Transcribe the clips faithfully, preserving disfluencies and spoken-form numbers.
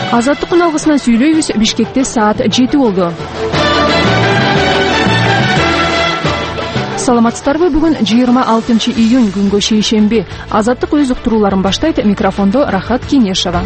Азаттык үналгысынан сүйлөйбүз. Бишкекте саат жети болду. Саламатсыздарбы? Бүгүн жыйырма алтынчы июнь, күнгө шейшемби. Азаттык өз уктурууларын баштайт. Микрофондо Рахат Кенешова.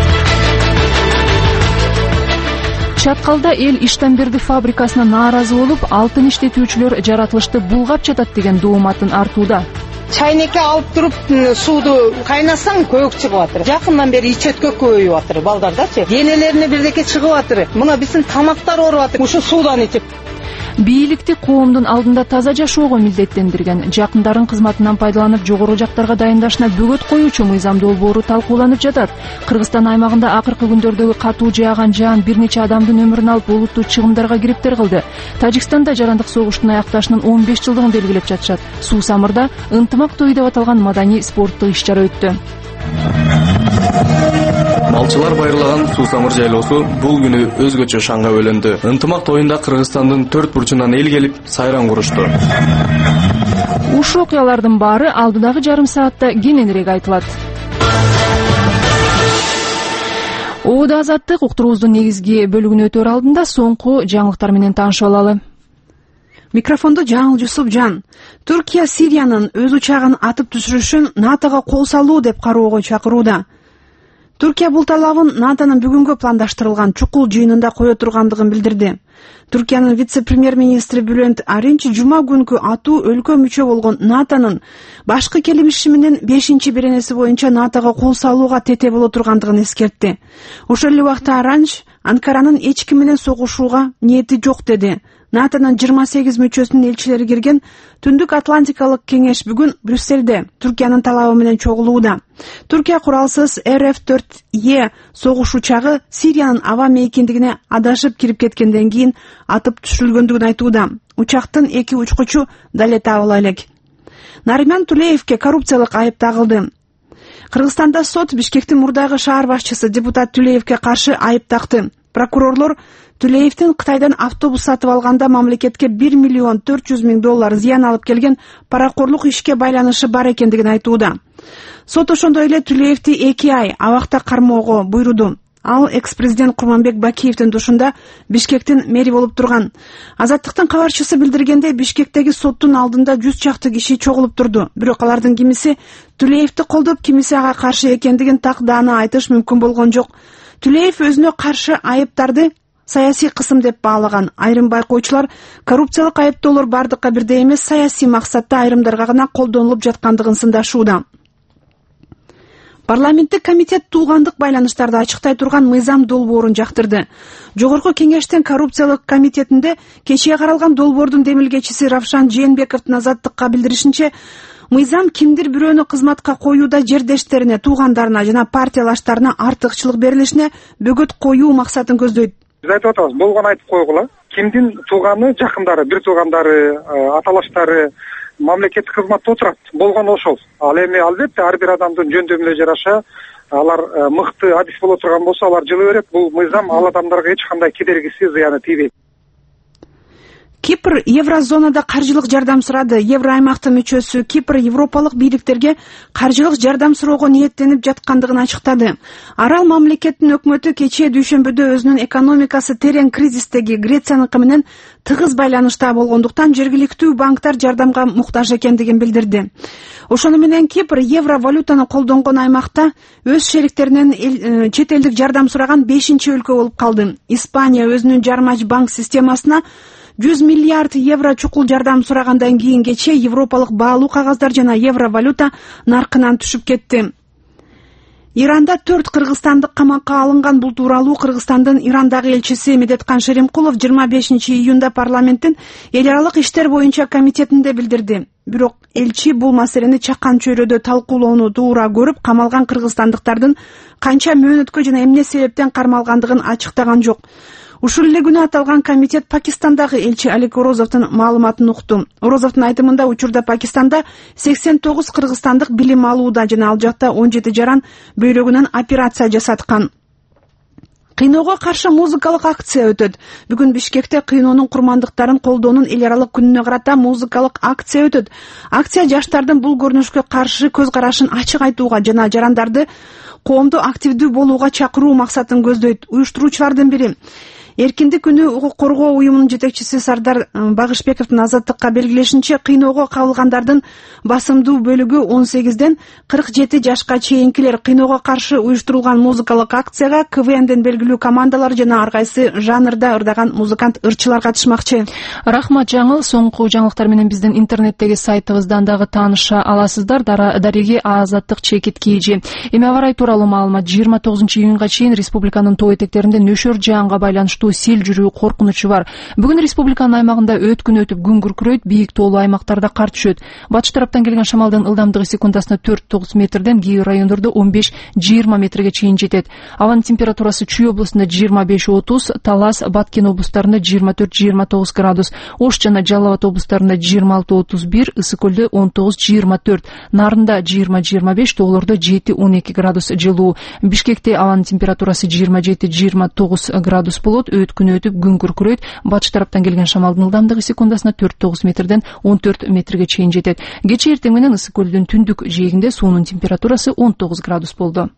Чаткалда эл Иштанберди фабрикасына нааразы болуп, алтын иштетүүчүлөр жаратылышты булгап жатат деген дооматын артууда. Чайнекке алып туруп сууду кайнасаң көйөк чыгып атыр. Жакындан бери ичөткө көбөйүп атыр балдардачы. Денелерине бирдеке чыгып атыр. Мына биздин тамактар ооруп атыр. Ушу суудан ичип. Бийликти коомдун алдында таза жашоого милдеттендирген, жакындарын кызматынан пайдаланып жогору жактарга дайындашына бөгөт коюучу мыйзам долбоору талкууланып жатат. Кыргызстан аймагында акыркы күндөрдөгү катуу жааган жаан бир нече адамдын өмүрүн алып, олуттуу чыгымдарга кириптер кылды. Тажикстанда жарандык согуштун аякташынын он беш жылдыгын белгилеп жатышат. Суу Самырда ынтымак тою деп аталган маданий спорттук иш-чара өттү. Малчылар байырлаган Суу Самыр жайлоосу бул күнү өзгөчө шаңга бөлөндү. Ынтымак тоюнда Кыргызстандын төрт бурчунан эл келип, сайран курушту. Ушул окуялардын баары алдыдагы жарым саатта кененирээк айтылат. Оода азаттык уктуруубуздун негизги бөлүгүнө өтөр алдында соңку жаңылыктар менен таанышып алалы. Микрофондо Жаңыл Жусупжан. Түркия Сириянын өз учагын атып түшүрүшүн НАТОго кол салуу деп кароого чакырууда. Түркия бул талабын НАТОнун бүгүнгө пландаштырылган чукул жыйынында кое тургандыгын билдирди. Түркиянын вице-премьер-министри Бülent Arınç жума күнкү атуу өлкө мүчө болгон НАТОнун башкы келишими менен бешинчи беренеси боюнча НАТОго кол салууга тете боло тургандыгын эскертти. Ошол эле убакта Arınç Анкаранын эч ким менен согушууга ниети жок деди. НАТОнун жыйырма сегиз мүчөсүнүн элчилери кирген Түндүк Атлантикалык кеңеш бүгүн Брюссельде Түркиянын талабы менен чогулууда. Түркия куралсыз Эр Эф төрт Е согуш учагы Сириянын аба мейкиндигине адашып кирип кеткенден кийин атып түшүрүлгөндүгүн айтууда. Учактын эки учкучу дале табыла элек. Нариман Тулеевке коррупциялык айып тагылды. Кыргызстанда сот Бишкектин мурдагы шаар башчысы депутат Тулеевке каршы айып такты. Прокурорлор Тулеевдин Кытайдан автобус сатып алганда мамлекетке бир миллион төрт жүз миң доллар зыян алып келген паракорлук ишке байланышы бар экендигин айтууда. Сот ошондой эле Тулеевди эки ай абакта кармоого буйруду. Ал экс-президент Курманбек Бакиевдин душунда Бишкектин мэри болуп турган. Азаттыктын кабарчысы билдиргендей, Бишкектеги соттун алдында жүз чакты киши чогулуп турду. Бирок алардын кимиси Тулеевди колдоп, кимиси ага каршы экендигин так даана айтыш мүмкүн болгон жок. Тулеев өзүнө каршы айыптарды саясий кысым деп баалаган. Айрым байкоочулар коррупциялык айыптоолор бардыкка бирдей эмес, саясий максатта айрымдарга гана колдонулуп жаткандыгын сындашууда. Парламенттик комитет туугандык байланыштарды ачыктай турган мыйзам долбоорун жактырды. Жогорку кеңештин коррупциялык комитетинде кечээ каралган долбоордун демилгечиси Равшан Жээнбековдун Азаттыкка билдиришинче, мыйзам кимдир бирөөнү кызматка коюуда жердештерине, туугандарына жана партиялаштарына артыкчылык берилишине бөгөт коюу максатын көздөйт. Биз айтып атабыз, болгон айтып койгула. Кимдин тууганы, жакындары, бир туугандары, аталаштары мамлекеттик кызматта отурат. Болгон ошол. Ал эми албетте ар бир адамдын жөндөмүнө жараша алар мыкты адис боло турган болсо, алар жылы берет. Бул мыйзам ал адамдарга эч кандай кедергиси, зыяны тийбейт. Кипр Еврозонада каржылык жардам сурады. Евро аймактын мүчөсү Кипр европалык бийликтерге каржылык жардам суроого ниеттенип жаткандыгын ачыктады. Арал мамлекеттин өкмөтү кечээ дүйшөмбүдө өзүнүн экономикасы терең кризистеги Грецияныкы менен тыгыз байланышта болгондуктан жергиликтүү банктар жардамга муктаж экендигин билдирди. Ошону менен Кипр евро валютаны колдонгон аймакта өз шериктеринен чет элдик жардам сураган бешинчи өлкө болуп калды. Испания өзүнүн жармач банк системасына жүз миллиард евро чукул жардам сурагандан кийин кечээ европалык баалуу кагаздар жана евро валюта наркынан түшүп кетти. Иранда төрт кыргызстандык камакка алынган. Бул тууралуу Кыргызстандын Ирандагы элчиси Медеткан Шеримкулов жыйырма бешинчи июнда парламенттин эл аралык иштер боюнча комитетинде билдирди. Бирок элчи бул маселени чакан чөйрөдө талкуулоону туура көрүп, камалган кыргызстандыктардын канча мөөнөткө жана эмне себептен кармалгандыгын ачыктаган жок. Ушул эле күнү аталган комитет Пакистандагы элчи Алик Орозовдун маалыматын укту. Орозовдун айтымында учурда Пакистанда сексен тогуз кыргызстандык билим алууда жана ал жакта он жети жаран бөйрөгүнөн операция жасаткан. Кыйноого каршы музыкалык акция өтөт. Бүгүн Бишкекте кыйноонун курмандыктарын колдоонун эл аралык күнүнө карата музыкалык акция өтөт. Акция жаштардын бул көрүнүшкө каршы көз карашын ачык айтууга жана жарандарды коомдо активдүү болууга чакыруу максатын көздөйт. Уюштуруучулардын бири Эркиндик күнү укук коргоо уюмунун жетекчиси Сардар Багышбековдун Азаттыкка белгилешинче, кыйноого кабылгандардын басымдуу бөлүгү он сегизден кырк жети жашка чейинкилер. Кыйноого каршы уюштурулган музыкалык акцияга ка вэ энден белгилүү командалар жана ар кайсы жанрда ырдаган музыкант ырчылар катышмакчы. Рахмат жаңыл. Соңку жаңылыктар менен биздин интернеттеги сайтыбыздан дагы тааныша аласыздар. Дареги Азаттык чекит кийжи. Эми аба ырайы тууралуу маалымат. жыйырма тогузунчу июнга чейин республиканын тоо этектеринде нөшөр жаанга байланыштуу сел жүрүү коркунучу бар. Бүгүн республиканын аймагында өткүн өтүп күн күркүрөйт, бийик тоолуу аймактарда кар түшөт. Батыш тараптан келген шамалдын ылдамдыгы секундасына төрт тогуз метрден, кээ бир райондордо он беш жыйырма метрге чейин жетет. Абанын температурасы Чүй облусунда жыйырма беш отуз, Талас, Баткен облустарында жыйырма төрт жыйырма тогуз градус, Ош жана Жалал Абад облустарында жыйырма алты отуз бир, Ысык көлдө он тогуз жыйырма төрт, Нарында жыйырма жыйырма беш, тоолордо жети он эки градус жылуу. Бишкекте абанын температурасы жыйырма жети жыйырма тогуз градус болот. Өткүн өтүп күн күркүрөйт. Батыш тараптан келген шамалдын ылдамдыгы секундасына төрт тогуз метрден он төрт метрге чейин жетет. Кечээ эртең менен Ысык көлдүн түндүк жээгинде суунун температурасы он тогуз градус болду.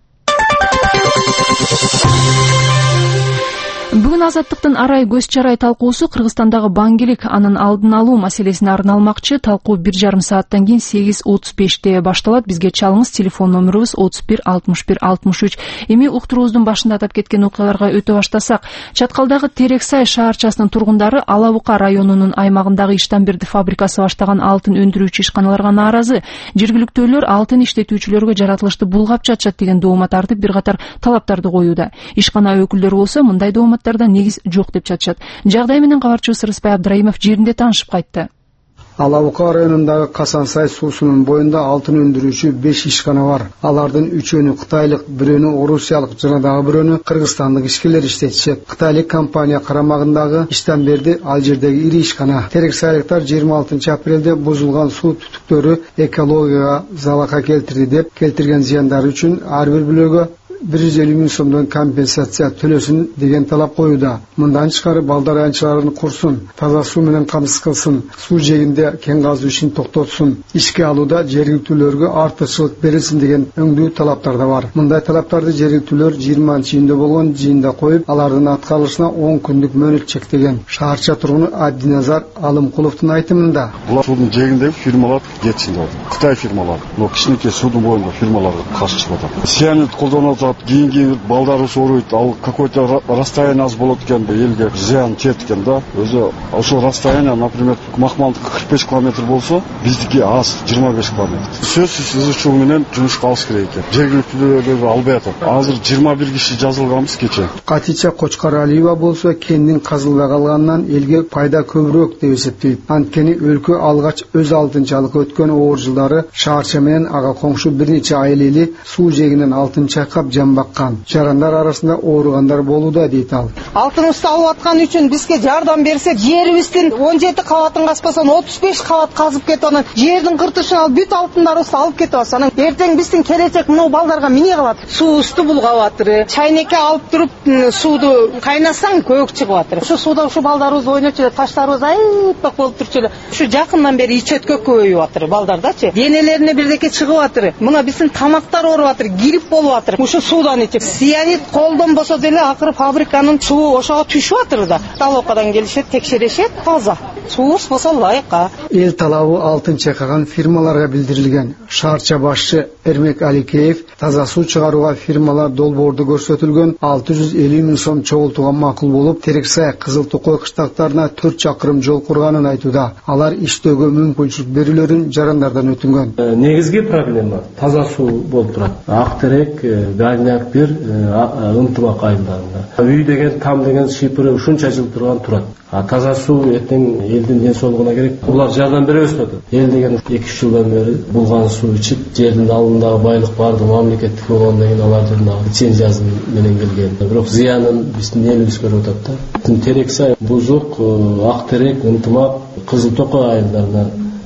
Бүгүн Азаттыктын арай көз чарай талкуусу Кыргызстандагы баңгелик анын алдын алуу маселесине арналмакчы. Талкуу бир жарым сааттан кийин сегиз отуз беште башталат. Бизге чалыңыз. Телефон номерибиз отуз бир алтымыш бир алтымыш үч. Эми уктуруубуздун башында атап кеткен окуяларга өтө баштасак, Чаткалдагы Терексай шаарчасынын тургундары Ала Бука районунун аймагындагы Иштамберди фабрикасы баштаган алтын өндүрүүчү ишканаларга нааразы. Жергиликтүүлөр алтын иштетүүчүлөргө жаратылышты булгап жатышат деген доомат артып бир катар талаптарды коюуда. Ишкана өкүлдөрү болсо мындай доомат негиз жок деп жатышат. Жагдай менен кабарчыбыз Рыспай Абдрайымов жеринде таанышып кайтты. Ала Бука районундагы Касансай суусунун боюнда алтын өндүрүүчү беш ишкана бар. Алардын үчөөнү кытайлык, бирөөнү орусиялык жана дагы бирөөнү кыргызстандык ишкерлер иштетишет. Кытайлык компания карамагындагы Иштамберди ал жердеги ири ишкана. Терексайлыктар жыйырма алтынчы апрелде бузулган суу түтүктөрү экологияга залака келтирди деп келтирген зыяндары үчүн ар бир бөлөгө бир жүз элүү миң сомдон компенсация төлөсүн деген талап коюуда. Мындан тышкары балдар аянтчыларын курсун, таза суу менен камсыз кылсын, суу жээгинде кен казуу ишин токтотсун, ишке алууда жергиликтүүлөргө артыкчылык берилсин деген өңдүү талаптар да бар. Мындай талаптарды жергиликтүүлөр жыйырманчы июнда болгон жыйында коюп, алардын аткарылышына он күндүк мөөнөт чектеген. Шаарча тургуну Абдиназар Алымкуловдун айтымында, булар суудун жээгиндеги фирмалар жетишинде бар. Кытай фирмалары, но кичинекей суудун боюнда фирмалар каршы чыгып атат. Сианид колдонуп кийинки балдары сооруйт, ал какой-то расстояние аз болот экен, элге зыян тиет экен да. Өзү ошол расстояние, например, Махмалдыкы кырк беш километр болсо, биздики аз жыйырма беш километр. Сөзсүз ызычуу менен жумушка алыш керек экен. Жергиликтүүлөр албай атат. Азыр жыйырма бир киши жазылганбыз кече. Катича Кочкаралиева болсо, кендин казылбай калганынан элге пайда көбүрөөк деп эсептейт. Анткени өлкө алгач өз алтынчалык өткөн оор жылдары шаарча менен ага коңшу бир нече айыл эли суу жээгинен алтын чайкап баккан. Жарандар арасында ооругандар болууда дейт ал. Алтыныбызды алып аткан үчүн бизге жардам берсе, жерибиздин он жети кабатын казбаса, отуз беш кабат казып кетип анан жердин кыртышын алып бүт алтындарыбызды алып кетип атат. Анан эртең биздин келечек мына балдарга эмне кылат? Суубузду булгап атыр. Чайнекке алып туруп сууду кайнасаң көк чыгып атыр. Ушу сууда ушу балдарыбыз ойночу эле, таштарыбыз айыппак болуп турчу эле. Ушу жакындан бери ичөткө көбөйүп атыр балдардачы. Денелерине бирдеке чыгып атыр. Мына биздин тамактар ооруп атыр, грипп болуп атыр. Ушу суудан ичип сианид колдонбосо деле акыры фабриканын суу ошого түшүп атыр да. Талокадан келишет, текшерешет, таза. Суубуз болсо ылайыкка. Эл талабы алтын чайкаган фирмаларга билдирилген. Шаарча башчы Эрмек Аликеев таза суу чыгарууга фирмалар долбоорду көрсөтүлгөн алты жүз элүү миң сом чогултууга макул болуп, Терексай Кызыл Токой кыштактарына төрт чакырым жол курганын айтууда. Алар иштөөгө мүмкүнчүлүк берүүлөрүн жарандардан өтүнгөн. Негизги проблема таза суу болуп турат. Актерек, Галняк бир ынтымак айылдарында. Үй деген, там деген шипыры ушунча жыл турган турат. А таза суу эртең элдин ден соолугуна керек. Булар жардам беребиз деп атат. Эл деген эки үч жылдан бери булган суу ичип, жердин алдындагы байлык барды мамлекеттик болгондон кийин алардын лицензиясы менен келген. Бирок зыянын биздин элибиз көрүп атат да. Терексай, Бузук, Актерек, Ынтымак, Кызыл Токой айылдарына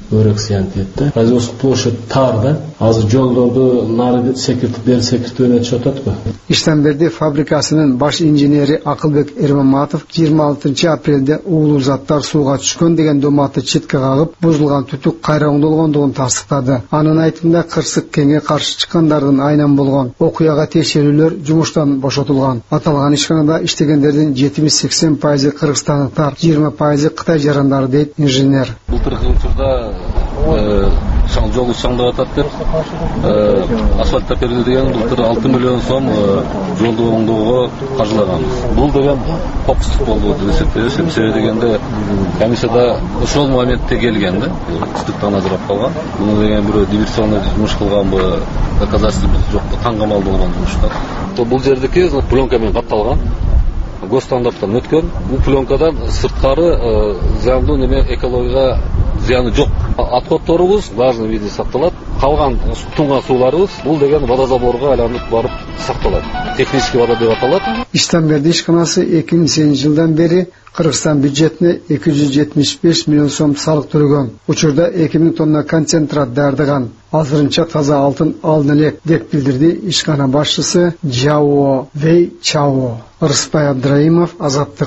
өрөк зыян тиет да. Производство площадь тар да. Азыр жолдорду нары секиртип бери секиртип өтүп атат го. Иштенберди фабрикасынын баш инженери Акылбек Эрмаматов жыйырма алтынчы апрелде уулуу заттар сууга түшкөн деген доматты четке кагып, бузулган түтүк кайра оңдолгондугун тастыктады. Анын айтымында кырсык кеңге каршы чыккандардын айынан болгон окуяга текшерүүлөр жумуштан бошотулган. Аталган ишканада иштегендердин жетимиш сексен пайызы кыргызстандыктар, жыйырма пайызы Кытай жарандары дейт инженер. Былтыркы учурда жол чаңдап атат деп асфальттап берди деген былтыр алты миллион сом жолду оңдоого каржылаганбыз. Бул деген кокустук болду деп эсептейбиз. Себеби дегенде комиссияда ошол моментте келген да, кыстыктан ажырап калган. Муну деген бирөө диверсионный жумуш кылганбы, доказательствобуз жокпу, таңгамал болгон жумуштар. Бул жердики пленка менен капталган. Госстандарттан өткөн. Бул пленкадан сырткары зыяндуу неме экологияга зыяны жок. Отходторубуз важный видде сакталат. Калган тунган сууларыбыз бул деген водозаборго айланып барып сакталат. Технический вода деп аталат. Иштенберди ишканасы эки миң сегизинчи жылдан бери Кыргызстан бюджетине эки жүз жетимиш беш миллион сом салык төлөгөн. Учурда эки миң тонна концентрат даярдаган. Азырынча таза алтын алына элек деп билдирди ишкана башчысы Жао Вей Чао. Рыспай Абдраимов, Азаттык.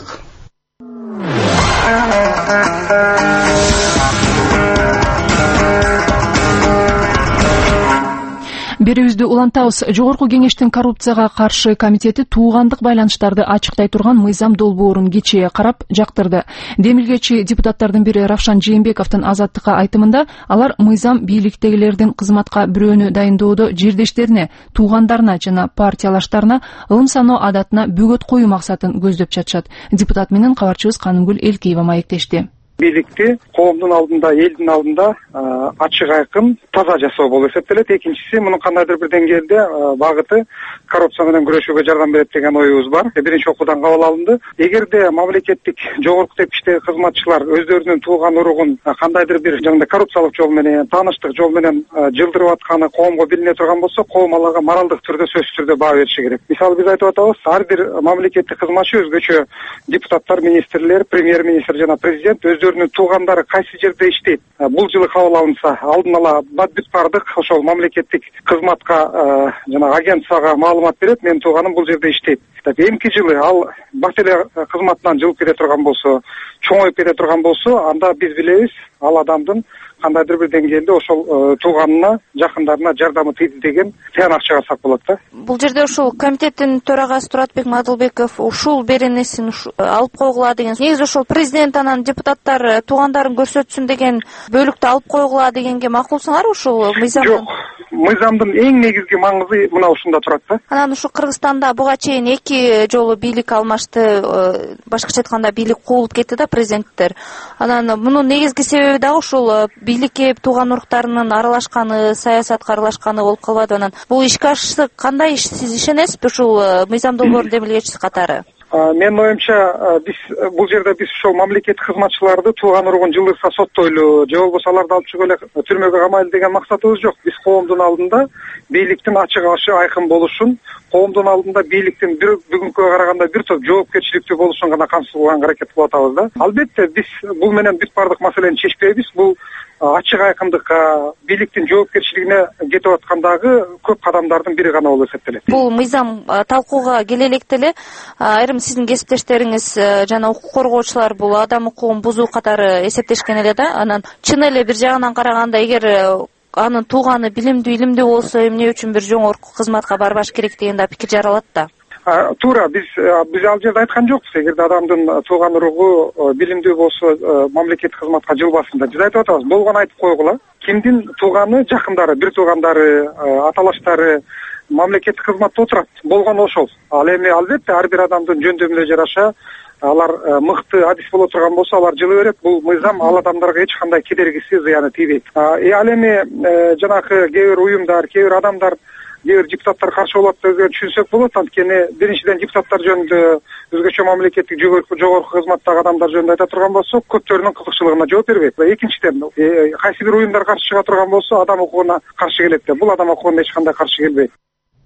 Берүүбүздү улантабыз. Жогорку кеңештин коррупцияга каршы комитети туугандык байланыштарды ачыктай турган мыйзам долбоорун кечээ карап жактырды. Демилгечи депутаттардын бири Равшан Жээнбековдун Азаттыкка айтымында алар мыйзам бийликтегилердин кызматка бирөөнү дайындоодо жирдештерине, туугандарына жана партиялаштарына ылым саноо адатына бөгөт коюу максатын көздөп жатышат. Депутат менен кабарчыбыз Канымгүл Элкеева маектешти. Бийликти коомдун алдында, элдин алдында ачык айкын таза жасоо болуп эсептелет. Экинчиси, мунун кандайдыр бир деңгээлде багыты коррупция менен күрөшүүгө жардам берет деген оюбуз бар. Биринчи окуудан кабыл алынды. Эгерде мамлекеттик жогорку тепкичтеги кызматчылар өздөрүнүн тууган уругун кандайдыр бир жана коррупциялык жол менен, тааныштык жол менен жылдырып атканы коомго билине турган болсо, коом аларга моралдык түрдө, сөзсүз түрдө баа бериши керек. Мисалы биз айтып атабыз, ар бир мамлекеттик кызматчы өзгөчө депутаттар, министрлер, премьер-министр жана президент өздөрүнүн туугандары кайсы жерде иштейт. Бул жылы кабыл алынса, алдын ала бүт бардык ошол мамлекеттик кызматка жана агентцияга маалымат берет, менин тууганым бул жерде иштейт. Эмки жылы ал бат эле кызматынан жылып кете турган болсо, чоңоюп кете турган болсо, анда биз билебиз, ал адамдын кандайдыр бир деңгээлде ошол тууганына, жакындарына жардамы тийди деген тыянак чыгарсак болот да. Бул жерде ушул комитеттин төрагасы Туратбек Мадылбеков ушул беренесин алып койгула деген. Негизи ошол президент анан депутаттар туугандарын көрсөтсүн деген бөлүктү алып койгула дегенге макулсуңар ушул мыйзамдын? Жок. Мыйзамдын эң негизги маңызы мына ушунда турат да. Анан ушу Кыргызстанда буга чейин эки жолу бийлик алмашты, башкача айтканда бийлик куулуп кетти да президенттер. Анан мунун негизги себеби дагы ушул бийликке тууган уруктарынын аралашканы, саясатка аралашканы болуп калбады. Анан бул ишке ашышы кандай иш, сиз ишенесизби ушул мыйзам долбоордун демилгечиси катары? Менин оюмча, биз бул жерде биз ошол мамлекеттик кызматчыларды тууган уругун жылдырса соттойлу, же болбосо аларды алып чыгып эле түрмөгө камайлы деген максатыбыз жок. Биз коомдун алдында бийликтин ачык ашы айкын болушун, коомдун алдында бийликтин бир бүгүнкүгө караганда бир топ жоопкерчиликтүү болушун гана камсыз кылганга аракет кылып атабыз да. Албетте биз бул менен бүт бардык маселени чечпейбиз. Бул ачык айкындыкка, бийликтин жоопкерчилигине кетип аткандагы көп кадамдардын бири гана болуп эсептелет. Бул мыйзам талкууга келе электе эле айрым сиздин кесиптештериңиз жана укук коргоочулар бул адам укугун бузуу катары эсептешкен эле да. Анан чын эле бир жагынан караганда, эгер анын тууганы билимдүү илимдүү болсо, эмне үчүн бир жогорку кызматка барбаш керек деген да пикир жаралат да. Туура, биз биз ал жерде айткан жокпуз. Эгерде адамдын тууган уругу билимдүү болсо, мамлекеттик кызматка жылбасын да. Биз айтып атабыз, болгону айтып койгула. Кимдин тууганы, жакындары, бир туугандары, аталаштары мамлекеттик кызматта отурат. Болгону ошол. Ал эми албетте ар бир адамдын жөндөмүнө жараша алар мыкты адис боло турган болсо, алар жылы берет. Бул мыйзам ал адамдарга эч кандай кедергиси, зыяны тийбейт. Э ал эми жанагы кээ бир уюмдар, кээ бир адамдар, кээ бир депутаттар каршы болот деп түшүнсөк болот. Анткени биринчиден депутаттар жөнүндө, өзгөчө мамлекеттик жогорку кызматтагы адамдар жөнүндө айта турган болсок, көптөрүнүн кызыкчылыгына жооп бербейт. Экинчиден, кайсы бир уюмдар каршы чыга турган болсо, адам укугуна каршы келет да. Бул адам укугуна эч кандай каршы келбейт.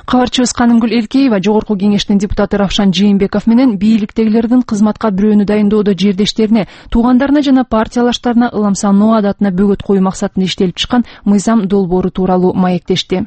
Кабарчыбыз Канымгүл Элкеева Жогорку Кеңештин депутаты Равшан Жээнбеков менен бийликтегилердин кызматка бирөөнү дайындоодо жердештерине, туугандарына жана партиялаштарына ыламсануу адатына бөгөт коюу максатында иштелип чыккан мыйзам долбоору тууралуу маектешти.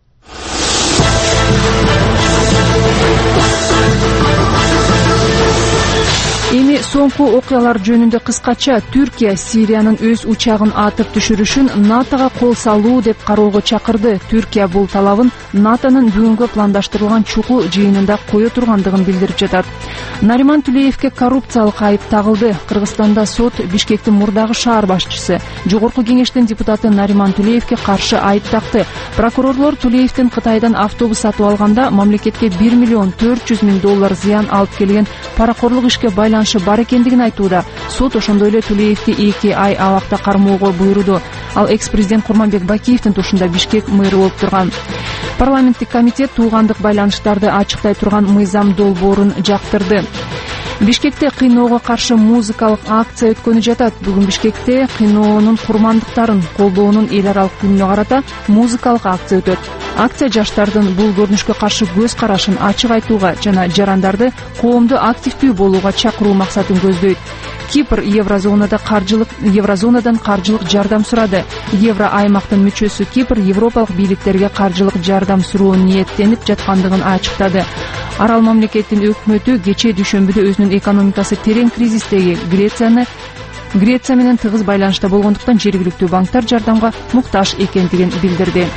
Эми соңку окуялар жөнүндө кыскача Түркия Сириянын өз учагын атып түшүрүшүн НАТОга кол салуу деп кароого чакырды. Түркия бул талабын НАТОнун бүгүнгү пландаштырылган чукул жыйынында кое тургандыгын билдирип жатат. Нариман Тулеевке коррупциялык айып тагылды. Кыргызстанда сот Бишкектин мурдагы шаар башчысы, Жогорку Кеңештин депутаты Нариман Тулеевке каршы айып такты. Прокурорлор Тулеевдин Кытайдан автобус сатып алганда мамлекетке бир миллион төрт жүз миң доллар зыян алып келген паракорлук ишке байланышы бар экендигин айтууда. Сот ошондой эле Тулеевди эки ай абакта кармоого буйруду. Ал экс-президент Курманбек Бакиевдин тушунда Бишкек мэрі болуп турган. Парламенттик комитет туугандык байланыштарды ачыктай турган мыйзам долбоорун жактырды. Бишкекте кыйноого каршы музыкалык акция өткөнү жатат. Бүгүн Бишкекте кыйноонун курмандыктарын колдоонун эл аралык күнүнө карата музыкалык акция өтөт. Акция жаштардын бул көрүнүшкө каршы көз карашын ачык айтууга жана жарандарды коомдо активдүү болууга чакыруу максатын көздөйт. Кипр Еврозонада каржылык Еврозонадан каржылык жардам сурады. Евро аймактын мүчөсү Кипр европалык бийликтерге каржылык жардам суроо ниеттенип жаткандыгын ачыктады. Арал мамлекеттин өкмөтү кечээ дүйшөмбүдө өзүнүн экономикасы терең кризистеги Грецияны Греция менен тыгыз байланышта болгондуктан жергиликтүү банктар жардамга муктаж экендигин билдирди.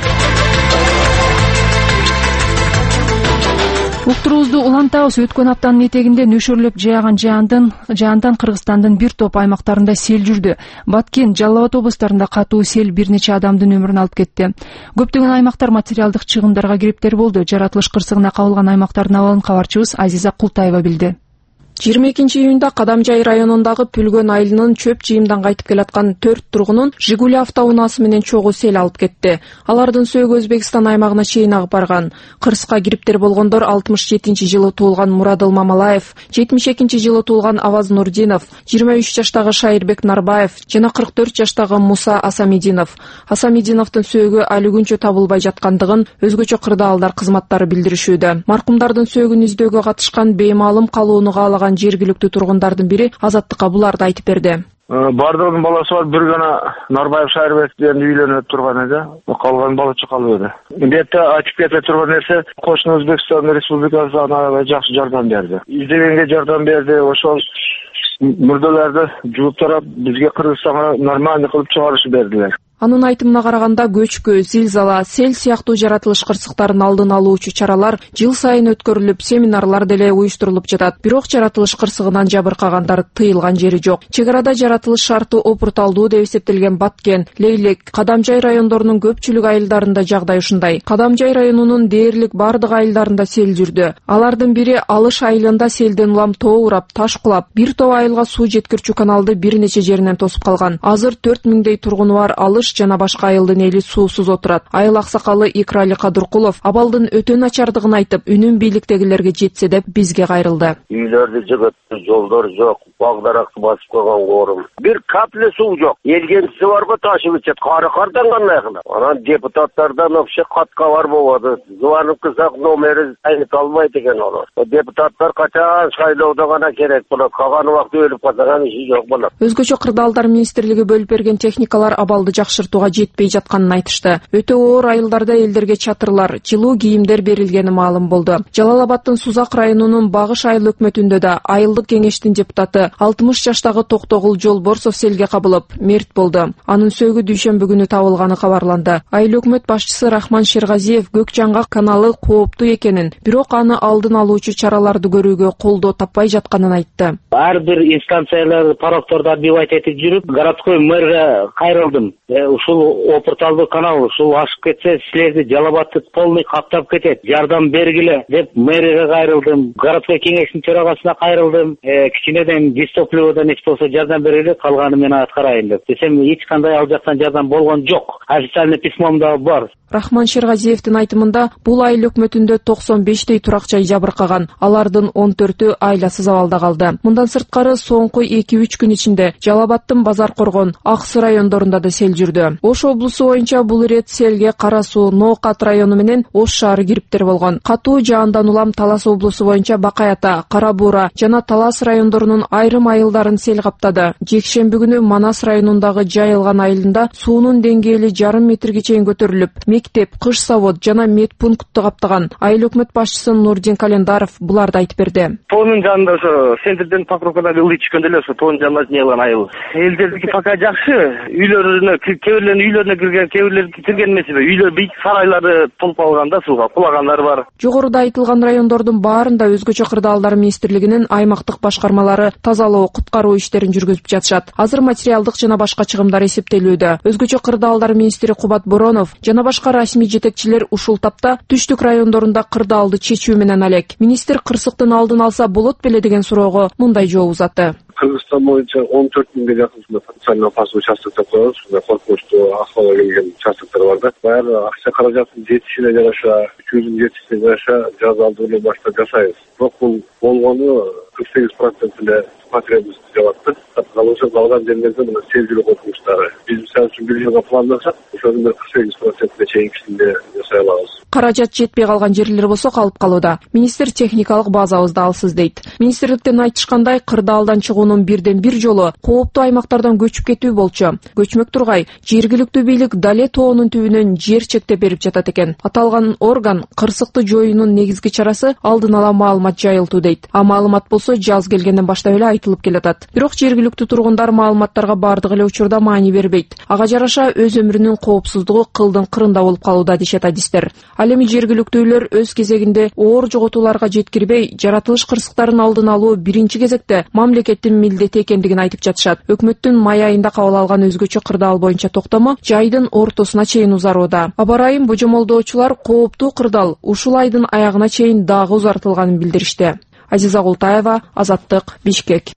Уктуруубузду улантабыз. Өткөн аптанын этегинде нөшөрлөп жааган жаандын жаандан Кыргызстандын бир топ аймактарында сел жүрдү. Баткен, Жалал Абад облустарында катуу сел бир нече адамдын өмүрүн алып кетти. Көптөгөн аймактар материалдык чыгымдарга кириптер болду. Жаратылыш кырсыгына кабылган аймактардын абалын кабарчыбыз Азиза Култаева билди. жыйырма экинчи июнда Кадамжай районундагы Пүлгөн айылынын чөп жыйымдан кайтып келаткан төрт тургунун Жигули автоунаасы менен чогуу сел алып кетти. Алардын сөөгү Өзбекстан аймагына чейин агып барган. Кырсыкка кириптер болгондор алтымыш жетинчи жылы туулган Мурадыл Мамалаев, жетимиш экинчи жылы туулган Аваз Нурдинов, жыйырма үч жаштагы Шайырбек Нарбаев жана кырк төрт жаштагы Муса Асамидинов. Асамидиновдун сөөгү али күнчө табылбай жаткандыгын өзгөчө кырдаалдар кызматтары билдиришүүдө. Маркумдардын сөөгүн издөөгө катышкан беймаалым калууну каалаган жергиликтүү тургундардын бири Азаттыкка буларды айтып берди. Бардыгынын баласы бар, бир гана Нарбаев Шайырбек деген үйлөнүп турган эди. Калган балачы калып эди. Бетте айтып кете турган нерсе, кошуна Өзбекстан Республикасы ана жакшы жардам берди. Издегенге жардам берди. Ошол мурдаларды жууп тарап бизге Кыргызстанга нормально кылып чыгарышып бердилер. Анын айтымына караганда көчкү, зилзала, сел сыяктуу жаратылыш кырсыктарын алдын алуучу чаралар жыл сайын өткөрүлүп, семинарлар деле уюштурулуп жатат. Бирок жаратылыш кырсыгынан жабыркагандар тыйылган жери жок. Чек арада жаратылыш шарты опурталдуу деп эсептелген Баткен, Лейлек, Кадамжай райондорунун көпчүлүк айылдарында жагдай ушундай. Кадамжай районунун дээрлик бардык айылдарында сел жүрдү. Алардын бири Алыш айылында селден улам тоо урап, таш кулап, бир топ айылга суу жеткирчү каналды бир нече жеринен тосуп калган. Азыр төрт миңдей тургуну бар Алыш жана башка айылдын эли суусуз отурат. Айыл аксакалы Икрали Кадыркулов абалдын өтө начардыгын айтып, үнүн бийликтегилерге жетсе деп бизге кайрылды. Үйлөрдү жыгыт, жолдор жок, багдаракты басып койгон корум. Бир капле суу жок. Элгенчиси барбы ташып ичет, кары кардан кандай кылат. Анан депутаттардан вообще катка бар болду. Звонок кылсак номери айнып албайт экен алар. Депутаттар качан шайлоодо гана керек болот. Калган убакта өлүп калсаң иши жок болот. Өзгөчө кырдаалдар министрлиги бөлүп берген техникалар абалды жакшыртууга жетпей жатканын айтышты. Өтө оор айылдарда элдерге чатырлар, жылуу кийимдер берилгени маалым болду. Жалал Абадтын Сузак районунун Багыш айыл өкмөтүндө да айылдык кеңештин депутаты алтымыш жаштагы Токтогул Жолборсов селге кабылып, мерт болду. Анын сөөгү дүйшөмбү күнү табылганы кабарланды. Айыл өкмөт башчысы Рахман Шергазиев Көк Жаңгак каналы кооптуу экенин, бирок аны алдын алуучу чараларды көрүүгө колдоо таппай жатканын айтты. Ар бир инстанциялар парокторду отбивать этип жүрүп, городской мэрге кайрылдым. Ушул опурталдуу канал ушул ашып кетсе, силерди Жалал Абадты полный каптап кетет. Жардам бергиле деп мэрге кайрылдым. Городской кеңештин төрагасына кайрылдым. Кичинеден дистопливодон эч болсо жардам бергиле, калганы мен аткарайын деп. Десем, эч кандай ал жактан жардам болгон жок. Официальный письмом да бар. Рахман Шергазиевдин айтымында бул айыл өкмөтүндө токсон бештей турак жай жабыркаган. Алардын он төртү айласыз абалда калды. Мындан сырткары соңку эки үч күн ичинде Жалал Абадтын Базар Коргон, Аксы райондорунда да сел жүрдү. сүйлөдү. Ош облусу боюнча бул ирет селге Кара Суу, Ноокат району менен Ош шаары кириптер болгон. Катуу жаандан улам Талас облусу боюнча Бакай Ата, Кара Буура жана Талас райондорунун айрым айылдарын сел каптады. Жекшемби күнү Манас районундагы жайылган айылында суунун деңгээли жарым метрге чейин көтөрүлүп, мектеп, кыш завод жана медпунктты каптаган. Айыл өкмөт башчысы Нурдин Календаров буларды айтып берди. Тоонун жанында ошо центрден покровкадан ылый түшкөндө эле ошо тоонун жанында жайылган айыл. Элдердики пока жакшы. Үйлөрүнө, кээ бирлеринин үйлөрүнө кирген, кээ бирлери кирген эмес. Үйлөр бийик сарайлары толуп алганда сууга кулагандар бар. Жогоруда айтылган райондордун баарында өзгөчө кырдаалдар министрлигинин аймактык башкармалары тазалоо, куткаруу иштерин жүргүзүп жатышат. Азыр материалдык жана башка чыгымдар эсептелүүдө. Өзгөчө кырдаалдар министри Кубат Боронов жана башка расмий жетекчилер ушул тапта түштүк райондорунда кырдаалды чечүү менен алек. Министр кырсыктын алдын алса болот беле деген суроого мындай жооп узатты. Кыргызстан боюнча он төрт миңге жакын потенциально опасный участоктор коебуз. Ушундай коркунучтуу акыбалга келген участоктор бар да. Баягы акча каражаттын жетишине жараша, күчүбүздүн жетишине жараша жазалдуу эле баштап жасайбыз. Бирок бул болгону кырк сегиз процент эле потребность жабатты. Калган калган жерлерде мына сезгилүү коркунучтары. Биз мисалы үчүн бир жылга пландасак, ошонун кырк сегиз процентине чейин кичинде жасай алабыз. Каражат жетпей калган жерлер болсо калып калууда. Министр техникалык базабызды алсыз дейт. Министрликтен айтышкандай, кырдаалдан чыгуунун бирден бир жолу кооптуу аймактардан көчүп кетүү болчу. Көчмөк тургай, жергиликтүү бийлик дале тоонун түбүнөн жер чектеп берип жатат экен. Аталган орган кырсыкты жоюунун негизги чарасы алдын ала маалымат жайылтуу дейт. А маалымат болсо жаз келгенден баштап эле айтылып келатат. Бирок жергиликтүү тургундар маалыматтарга бардык эле учурда маани бербейт. Ага жараша өз өмүрүнүн коопсуздугу кылдын кырында болуп калууда дешет адистер. Ал эми жергиликтүүлөр өз кезегинде оор жоготууларга жеткирбей, жаратылыш кырсыктарын алдын алуу биринчи кезекте мамлекеттин милдети экендигин айтып жатышат. Өкмөттүн май айында кабыл алган өзгөчө кырдаал боюнча токтому жайдын ортосуна чейин узарууда. Аба ырайым божомолдоочулар кооптуу кырдаал ушул айдын аягына чейин дагы узартылганын билдиришти. Азиза Култаева, Азаттык, Бишкек.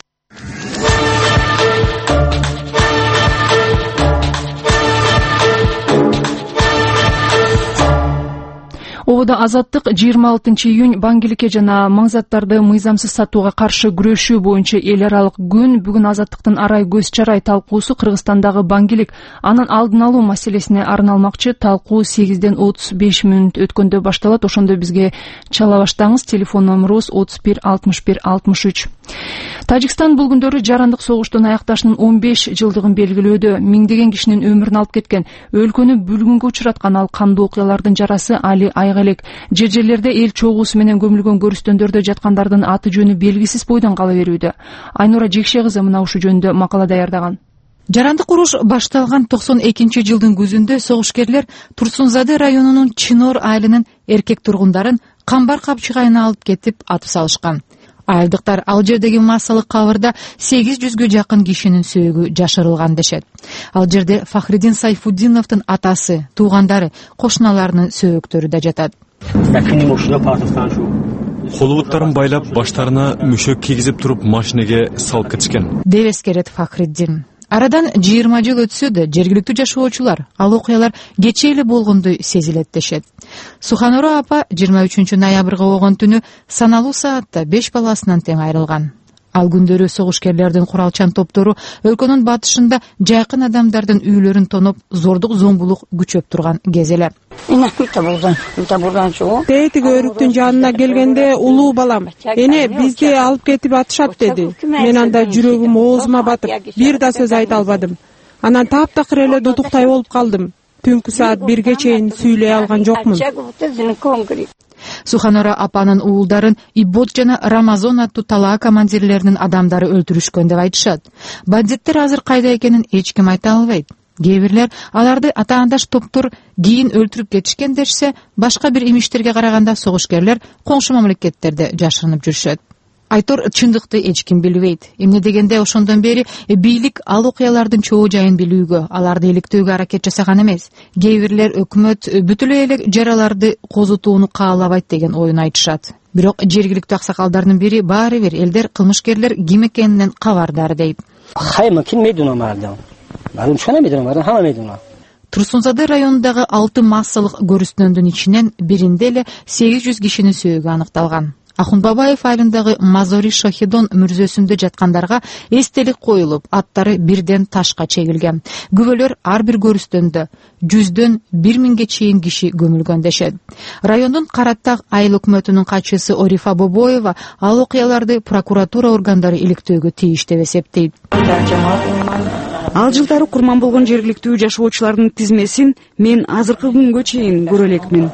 Обода Азаттык жыйырма алтынчы июнь баңгиликке жана маңзаттарды мыйзамсыз сатууга каршы күрөшүү боюнча эл аралык күн. Бүгүн Азаттыктын арай көз чарай талкуусу Кыргызстандагы баңгилик анын алдын алуу маселесине арналмакчы. Талкуу сегизден отуз беш мүнөт өткөндө башталат. Ошондо бизге чала баштаңыз. Телефон номерубуз отуз бир алтымыш бир алтымыш үч. Тажикстан бул күндөрү жарандык согуштун аякташынын он беш жылдыгын белгилөөдө. Миңдеген кишинин өмүрүн алып кеткен, өлкөнү бүлгүнгө учураткан ал кандуу окуялардын жарасы али айгелек. Жер жерлерде эл чогуусу менен көмүлгөн көрүстөндөрдө жаткандардын аты жөнү белгисиз бойдон кала берүүдө. Айнура Жекше кызы мына ушул жөнүндө макала даярдаган. Жарандык уруш башталган токсон экинчи жылдын күзүндө согушкерлер Турсунзаде районунун Чинор айылынын эркек тургундарын камбар капчыгайына алып кетип атып салышкан. Айылдыктар ал жердеги массалык кабырда сегиз жүзгө жакын кишинин сөөгү жашырылган дешет. Ал жерде Фахриддин Сайфуддиновдун атасы, туугандары, кошуналарынын сөөктөрү да жатат. Колубуттарын байлап, баштарына мүшөк кийгизип туруп машинеге салып кетишкен. Деп эскерет Фахриддин. Арадан жыйырма жыл өтсө да жергиликтүү жашоочулар ал окуялар кечээ эле болгондой сезилет дешет. Суханора апа жыйырма үчүнчү ноябрга болгон түнү саналуу саатта беш баласынан тең айрылган. Ал күндөрү согушкерлердин куралчан топтору өлкөнүн батышында жайкын адамдардын үйлөрүн тоноп, зордук зомбулук күчөп турган кез эле. Тетиги өрүктүн жанына келгенде улуу балам, эне бизди алып кетип атышат деди. Мен анда жүрөгүм оозума батып, бир да сөз айта албадым. Анан таптакыр эле дутуктай болуп калдым. Түнкү саат бирге чейин сүйлөй алган жокмун. Суханора апанын уулдарын Ибот жана Рамазон аттуу талаа командирлеринин адамдары өлтүрүшкөн деп айтышат. Бандиттер азыр кайда экенин эч ким айта албайт. Кээ бирлер аларды атаандаш топтор кийин өлтүрүп кетишкен дешсе, башка бир имиштерге караганда согушкерлер коңшу мамлекеттерде жашырынып жүрүшөт. Айтор чындыкты эч ким билбейт. Эмне дегенде ошондон бери бийлик ал окуялардын чоо жайын билүүгө, аларды иликтөөгө аракет жасаган эмес. Кээ бирлер өкмөт бүт эле жараларды козутууну каалабайт деген оюн айтышат. Бирок жергиликтүү аксакалдардын бири баары бир элдер кылмышкерлер ким экенинен кабардар дейт. Турсунзаде районундагы алты массалык көрүстөндүн ичинен биринде эле сегиз жүз кишинин сөөгү аныкталган. Ахунбабаев айылындагы Мазори Шахидон мүрзөсүндө жаткандарга эстелик коюлуп, аттары бирден ташка чегилген. Күбөлөр ар бир көрүстөндө жүздөн бир миңге чейин киши көмүлгөн дешет. Райондун Караттак айыл өкмөтүнүн катчысы Орифа Бобоева ал окуяларды прокуратура органдары иликтөөгө тийиш деп эсептейт. Ал жылдары курман болгон жергиликтүү жашоочулардын тизмесин мен азыркы күнгө чейин көрө элекмин.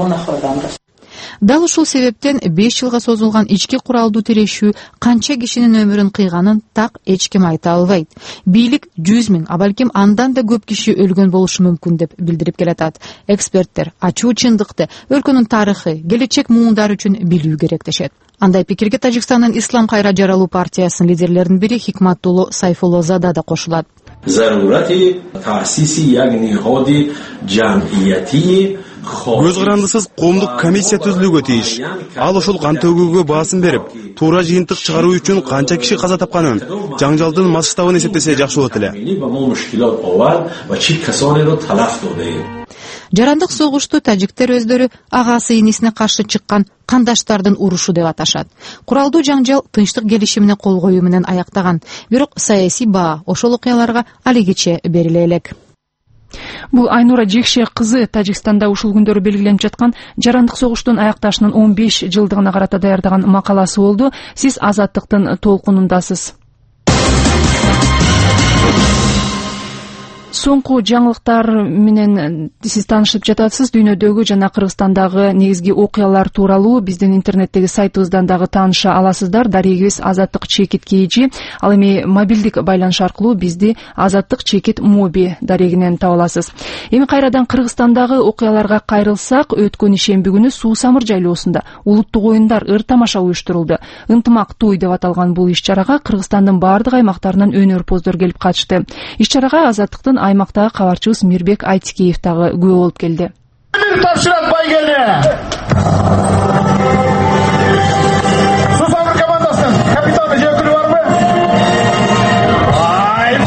Дал ушул себептен беш жылга созулган ички куралдуу тирешүү канча кишинин өмүрүн кыйганын так эч ким айта албайт. Бийлик жүз миң, а балким андан да көп киши өлгөн болушу мүмкүн деп билдирип келатат. Эксперттер ачуу чындыкты, өлкөнүн тарыхы, келечек муундар үчүн билүү керек дешет. Андай пикирге Тажикстандын Ислам Кайра жаралуу партиясынын лидерлеринин бири Хикматулло Сайфуллозада да кошулат. Зарурати таъсиси як ниҳоди ҷамъиятии көз карандысыз коомдук комиссия түзүлүүгө тийиш. Ал ушул кан төгүүгө баасын берип, туура жыйынтык чыгаруу үчүн канча киши каза тапканын, жаңжалдын масштабын эсептесе жакшы болот эле. Жарандык согушту тажиктер өздөрү агасы инисине каршы чыккан кандаштардын урушу деп аташат. Куралдуу жаңжал тынчтык келишимине кол коюу менен аяктаган, бирок саясий баа ошол окуяларга алигиче бериле элек. Бул Айнура Жекше кызы Тажикстанда ушул күндөрү белгиленип жаткан жарандык согуштун аякташынын он беш жылдыгына карата даярдаган макаласы болду. Сиз Азаттыктын толкунундасыз. Соңку жаңылыктар менен сиз таанышып жатасыз. Дүйнөдөгү жана Кыргызстандагы негизги окуялар тууралуу биздин интернеттеги сайтыбыздан дагы тааныша аласыздар. Дарегибиз Азаттык чекит kg. Ал эми мобилдик байланыш аркылуу бизди Азаттык чекит моби дарегинен таба аласыз. Эми кайрадан Кыргызстандагы окуяларга кайрылсак, өткөн ишемби күнү Суу Самыр жайлоосунда улуттук оюндар ыр тамаша уюштурулду. Ынтымак той деп аталган бул иш-чарага Кыргызстандын бардык аймактарынан өнөрпоздор келип катышты. Иш-чарага Азаттыктын аймактагы кабарчыбыз Мирбек Айтикеев дагы күбө болуп келди. Бир тапшырат байгене. Суу Самыр командасынын капитаны Жекүлү барбы? Ай,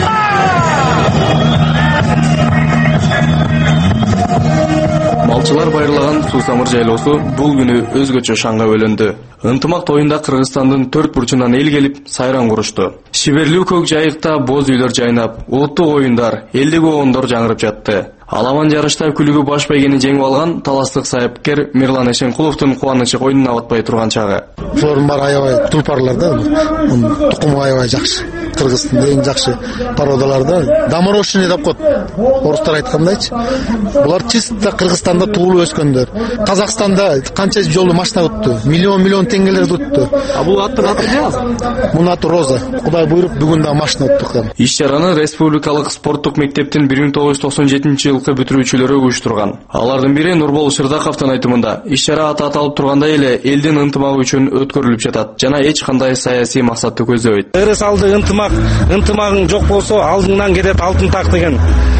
Малчылар байырлаган Суу Самыр жайлоосу бул күнү өзгөчө шаңга бөлөндү. Ынтымак тоюнда Кыргызстандын төрт бурчунан эл келип сайран курушту. Шиберлүү көк жайыкта боз үйлөр жайнап, улуттук оюндар, элдик оондор жаңырып жатты. Аламан жарышта күлүгү баш байгени жеңип алган таластык сайыпкер Мирлан Эшенкуловдун кубанычы койнуна батпай турган чагы. Ушолордун баары аябай тулпарлар да, тукуму аябай жакшы. Кыргыздын эң жакшы породалары да. Доморощенный деп коет. Орустар айткандайчы. Булар чисто Кыргызстанда туулуп өскөндөр. Казакстанда канча жолу машина өттү. Миллион миллион теңгелерди өттү. А бул аттын аты эмне? Мунун аты Роза. Кудай буйруп бүгүн да машина өттүк. Иш-чараны Республикалык спорттук мектептин бир миң тогуз жүз токсон жетинчи жылкы бүтүрүүчүлөрү уюштурган. Алардын бири Нурбол Шырдаковдун айтымында, иш-чара аты аталып тургандай эле элдин ынтымагы үчүн өткөрүлүп жатат жана эч кандай саясий максатты көздөбөйт. Ырыс алды ынтымак, ынтымагың жок болсо алдыңдан кетет алтын так деген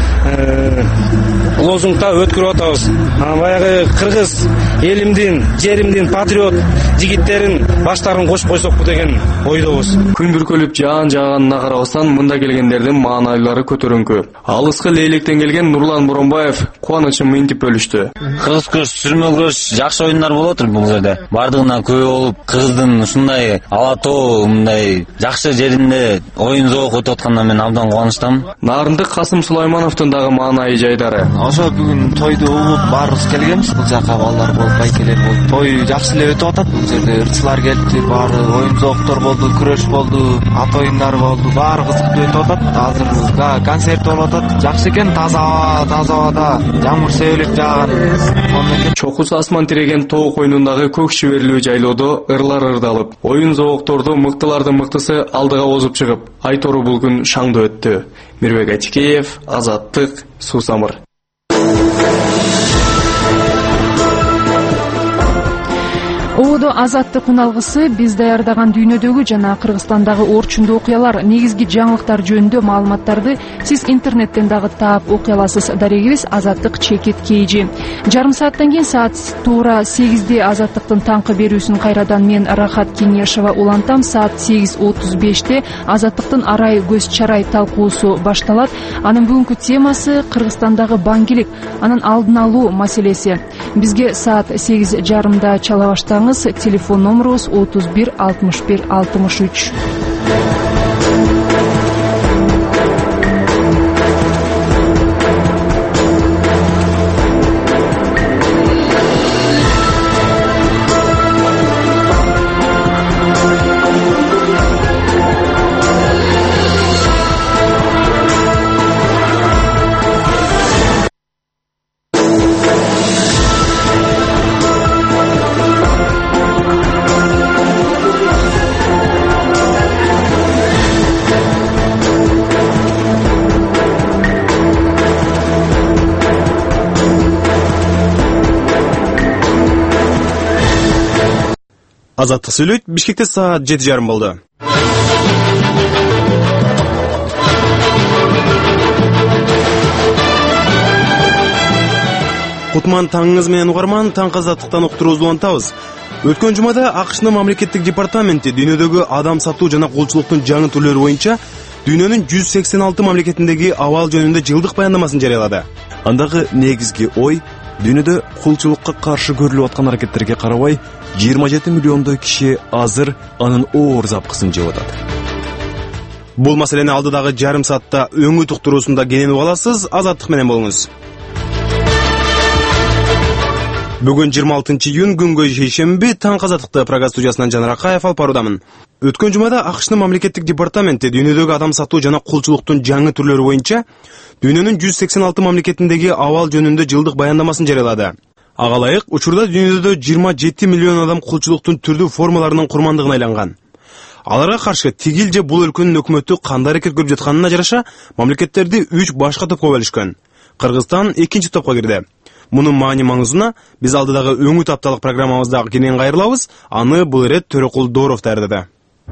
лозунгда өткөрүп атабыз. Баягы кыргыз элимдин, жеримдин патриот жигиттерин баштарын кошуп койсокпу деген ойдобуз. Күн бүркөлүп жаан жааганына карабастан мында келгендердин маанайлары көтөрүңкү. Алыскы Лейлектен келген Нурлан Боронбаев кубанычын мынтип бөлүштү. Кыргыз көч, сүрмө көч жакшы оюндар болуп атыр бул жерде. Бардыгынан көбү болуп, кыргыздын ушундай ала тоо, мындай жакшы жеринде оюн зоок өтүп атканына мен абдан кубанычтамын. Нарындык Касым Сулаймановдун дагы маанайы жайдары. Ошо бүгүн тойду угуп баарыбыз келгенбиз. Бул жака балдар болуп, байкелер болуп. Той жакшы эле өтүп атат. Бул жерде ырчылар келипти, баары оюн зооктор болду, күрөш болду, ат оюндар болду, баары кызыктуу өтүп атат. Азыр концерт болуп атат. Жакшы экен, таза аба, таза абада жамгыр себелеп жааган. Чокусу асман тиреген тоо койнундагы көк шиберлүү жайлоодо ырлар ырдалып, оюн зоокторду мыктылардын мыктысы алдыга озуп чыгып, айтору бул күн шаңды өттү. Мирбек Айтикеев, Азаттык, Суу Самыр. Ободо Азаттык уналгысы биз даярдаган дүйнөдөгү жана Кыргызстандагы орчундуу окуялар, негизги жаңылыктар жөнүндө маалыматтарды сиз интернеттен дагы таап окуй аласыз. Дарегибиз Азаттык чекит kg. Жарым сааттан кийин саат туура сегизде Азаттыктын таңкы берүүсүн кайрадан мен Рахат Кенешева улантам. Саат сегиз отуз беште Азаттыктын арай көз чарай талкуусу башталат. Анын бүгүнкү темасы Кыргызстандагы баңгилик, анын алдын алуу маселеси. Бизге саат сегиз жарымда чала баштаган жатсаңыз, телефон номерубуз отуз бир алтымыш бир алтымыш үч. Азаттык сүйлөйт. Бишкекте саат жети жарым болду. Кутман таңыңыз менен угарман, таңкы азаттыктан уктуруубузду улантабыз. Өткөн жумада АКШнын мамлекеттик департаменти дүйнөдөгү адам сатуу жана кулчулуктун жаңы түрлөрү боюнча дүйнөнүн жүз сексен алты мамлекетиндеги абал жөнүндө жылдык баяндамасын жарыялады. Андагы негизги ой дүйнөдө кулчулукка каршы көрүлүп аткан аракеттерге карабай жыйырма жети миллиондой киши азыр анын оор запкысын жеп атат. Бул маселени алдыдагы жарым саатта өңү туктуруусунда кенен уга аласыз. Азаттык менен болуңуз. Бүгүн жыйырма алтынчы июнь күнгө шейшемби, таң азаттыкты программа студиясынан Жанар Акаев алып баруудамын. Өткөн жумада АКШнын мамлекеттик департаменти дүйнөдөгү адам сатуу жана кулчулуктун жаңы түрлөрү боюнча дүйнөнүн жүз сексен алты мамлекетиндеги абал жөнүндө жылдык баяндамасын жарыялады. Ага ылайык, учурда дүйнөдө жыйырма жети миллион адам кулчулуктун түрдүү формаларынын курмандыгына айланган. Аларга каршы тигил же бул өлкөнүн өкмөтү кандай аракет көрүп жатканына жараша мамлекеттерди үч башка топко бөлүшкөн. Кыргызстан экинчи топко кирди. Мунун маани маңызына биз алдыдагы өңү тапталык программабызда кенен кайрылабыз. Аны бул ирет Төрөкул Дооров даярдады.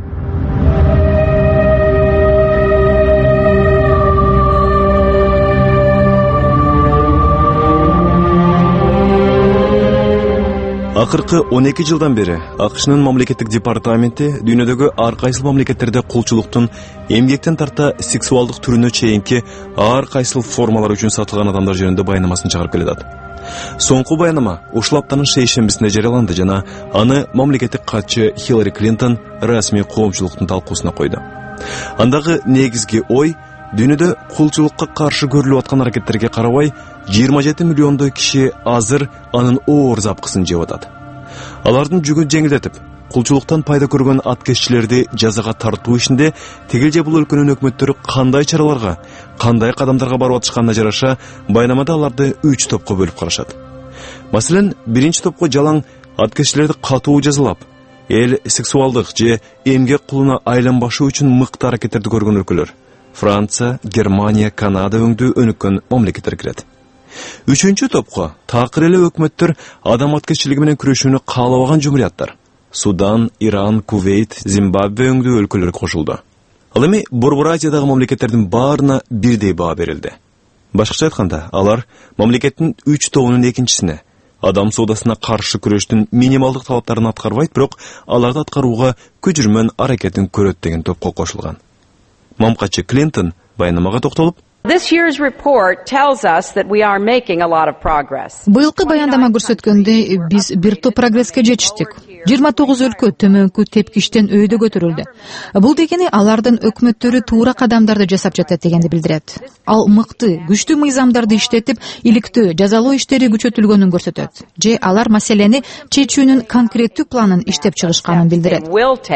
Акыркы он эки жылдан бери АКШнын мамлекеттик департаменти дүйнөдөгү ар кайсыл мамлекеттерде кулчулуктун эмгектен тарта сексуалдык түрүнө чейинки ар кайсыл формалар үчүн сатылган адамдар жөнүндө баяндамасын чыгарып келатат. Соңку баяндама ушул аптанын шейшембисинде жарыяланды жана аны мамлекеттик катчы Хиллари Клинтон расмий коомчулуктун талкуусуна койду. Андагы негизги ой дүйнөдө кулчулукка каршы көрүлүп аткан аракеттерге карабай жыйырма жети миллиондой киши азыр анын оор запкысын жеп атат. Алардын жүгүн жеңилдетип, кулчулуктан пайда көргөн аткезчилерди жазага тартуу ишинде тигил же бул өлкөнүн өкмөттөрү кандай чараларга, кандай кадамдарга барып атышканына жараша баяндамада аларды үч топко бөлүп карашат. Маселен, биринчи топко жалаң аткезчилерди катуу жазалап, эл сексуалдык же эмгек кулуна айланбашы үчүн мыкты аракеттерди көргөн өлкөлөр Франция, Германия, Канада өңдүү өнүккөн мамлекеттер кирет. Үчүнчү топко такыр эле өкмөттөр адам аткезчилиги менен күрөшүүнү каалабаган жумурияттар Судан, Иран, Кувейт, Зимбабве өңдүү өлкөлөр кошулду. Ал эми Борбор Азиядагы мамлекеттердин баарына бирдей баа берилди. Башкача айтканда, алар мамлекеттин үч тобунун экинчисине адам соодасына каршы күрөштүн минималдык талаптарын аткарбайт, бирок аларды аткарууга көчүрмөн аракетин көрөт деген топко кошулган. Мамкачы Клинтон баяндамага токтолуп, This year's report tells us that we are making a lot of progress. Быйылкы баяндама көрсөткөндөй, биз бир топ прогресске жетиштик. жыйырма тогуз өлкө төмөнкү тепкичтен өйдө көтөрүлдү. Бул дегени алардын өкмөттөрү туура кадамдарды жасап жатат дегенди билдирет. Ал мыкты, күчтүү мыйзамдарды иштетип, иликтөө, жазалоо иштери күчөтүлгөнүн көрсөтөт. Же алар маселени чечүүнүн конкреттүү планын иштеп чыгышканын билдирет.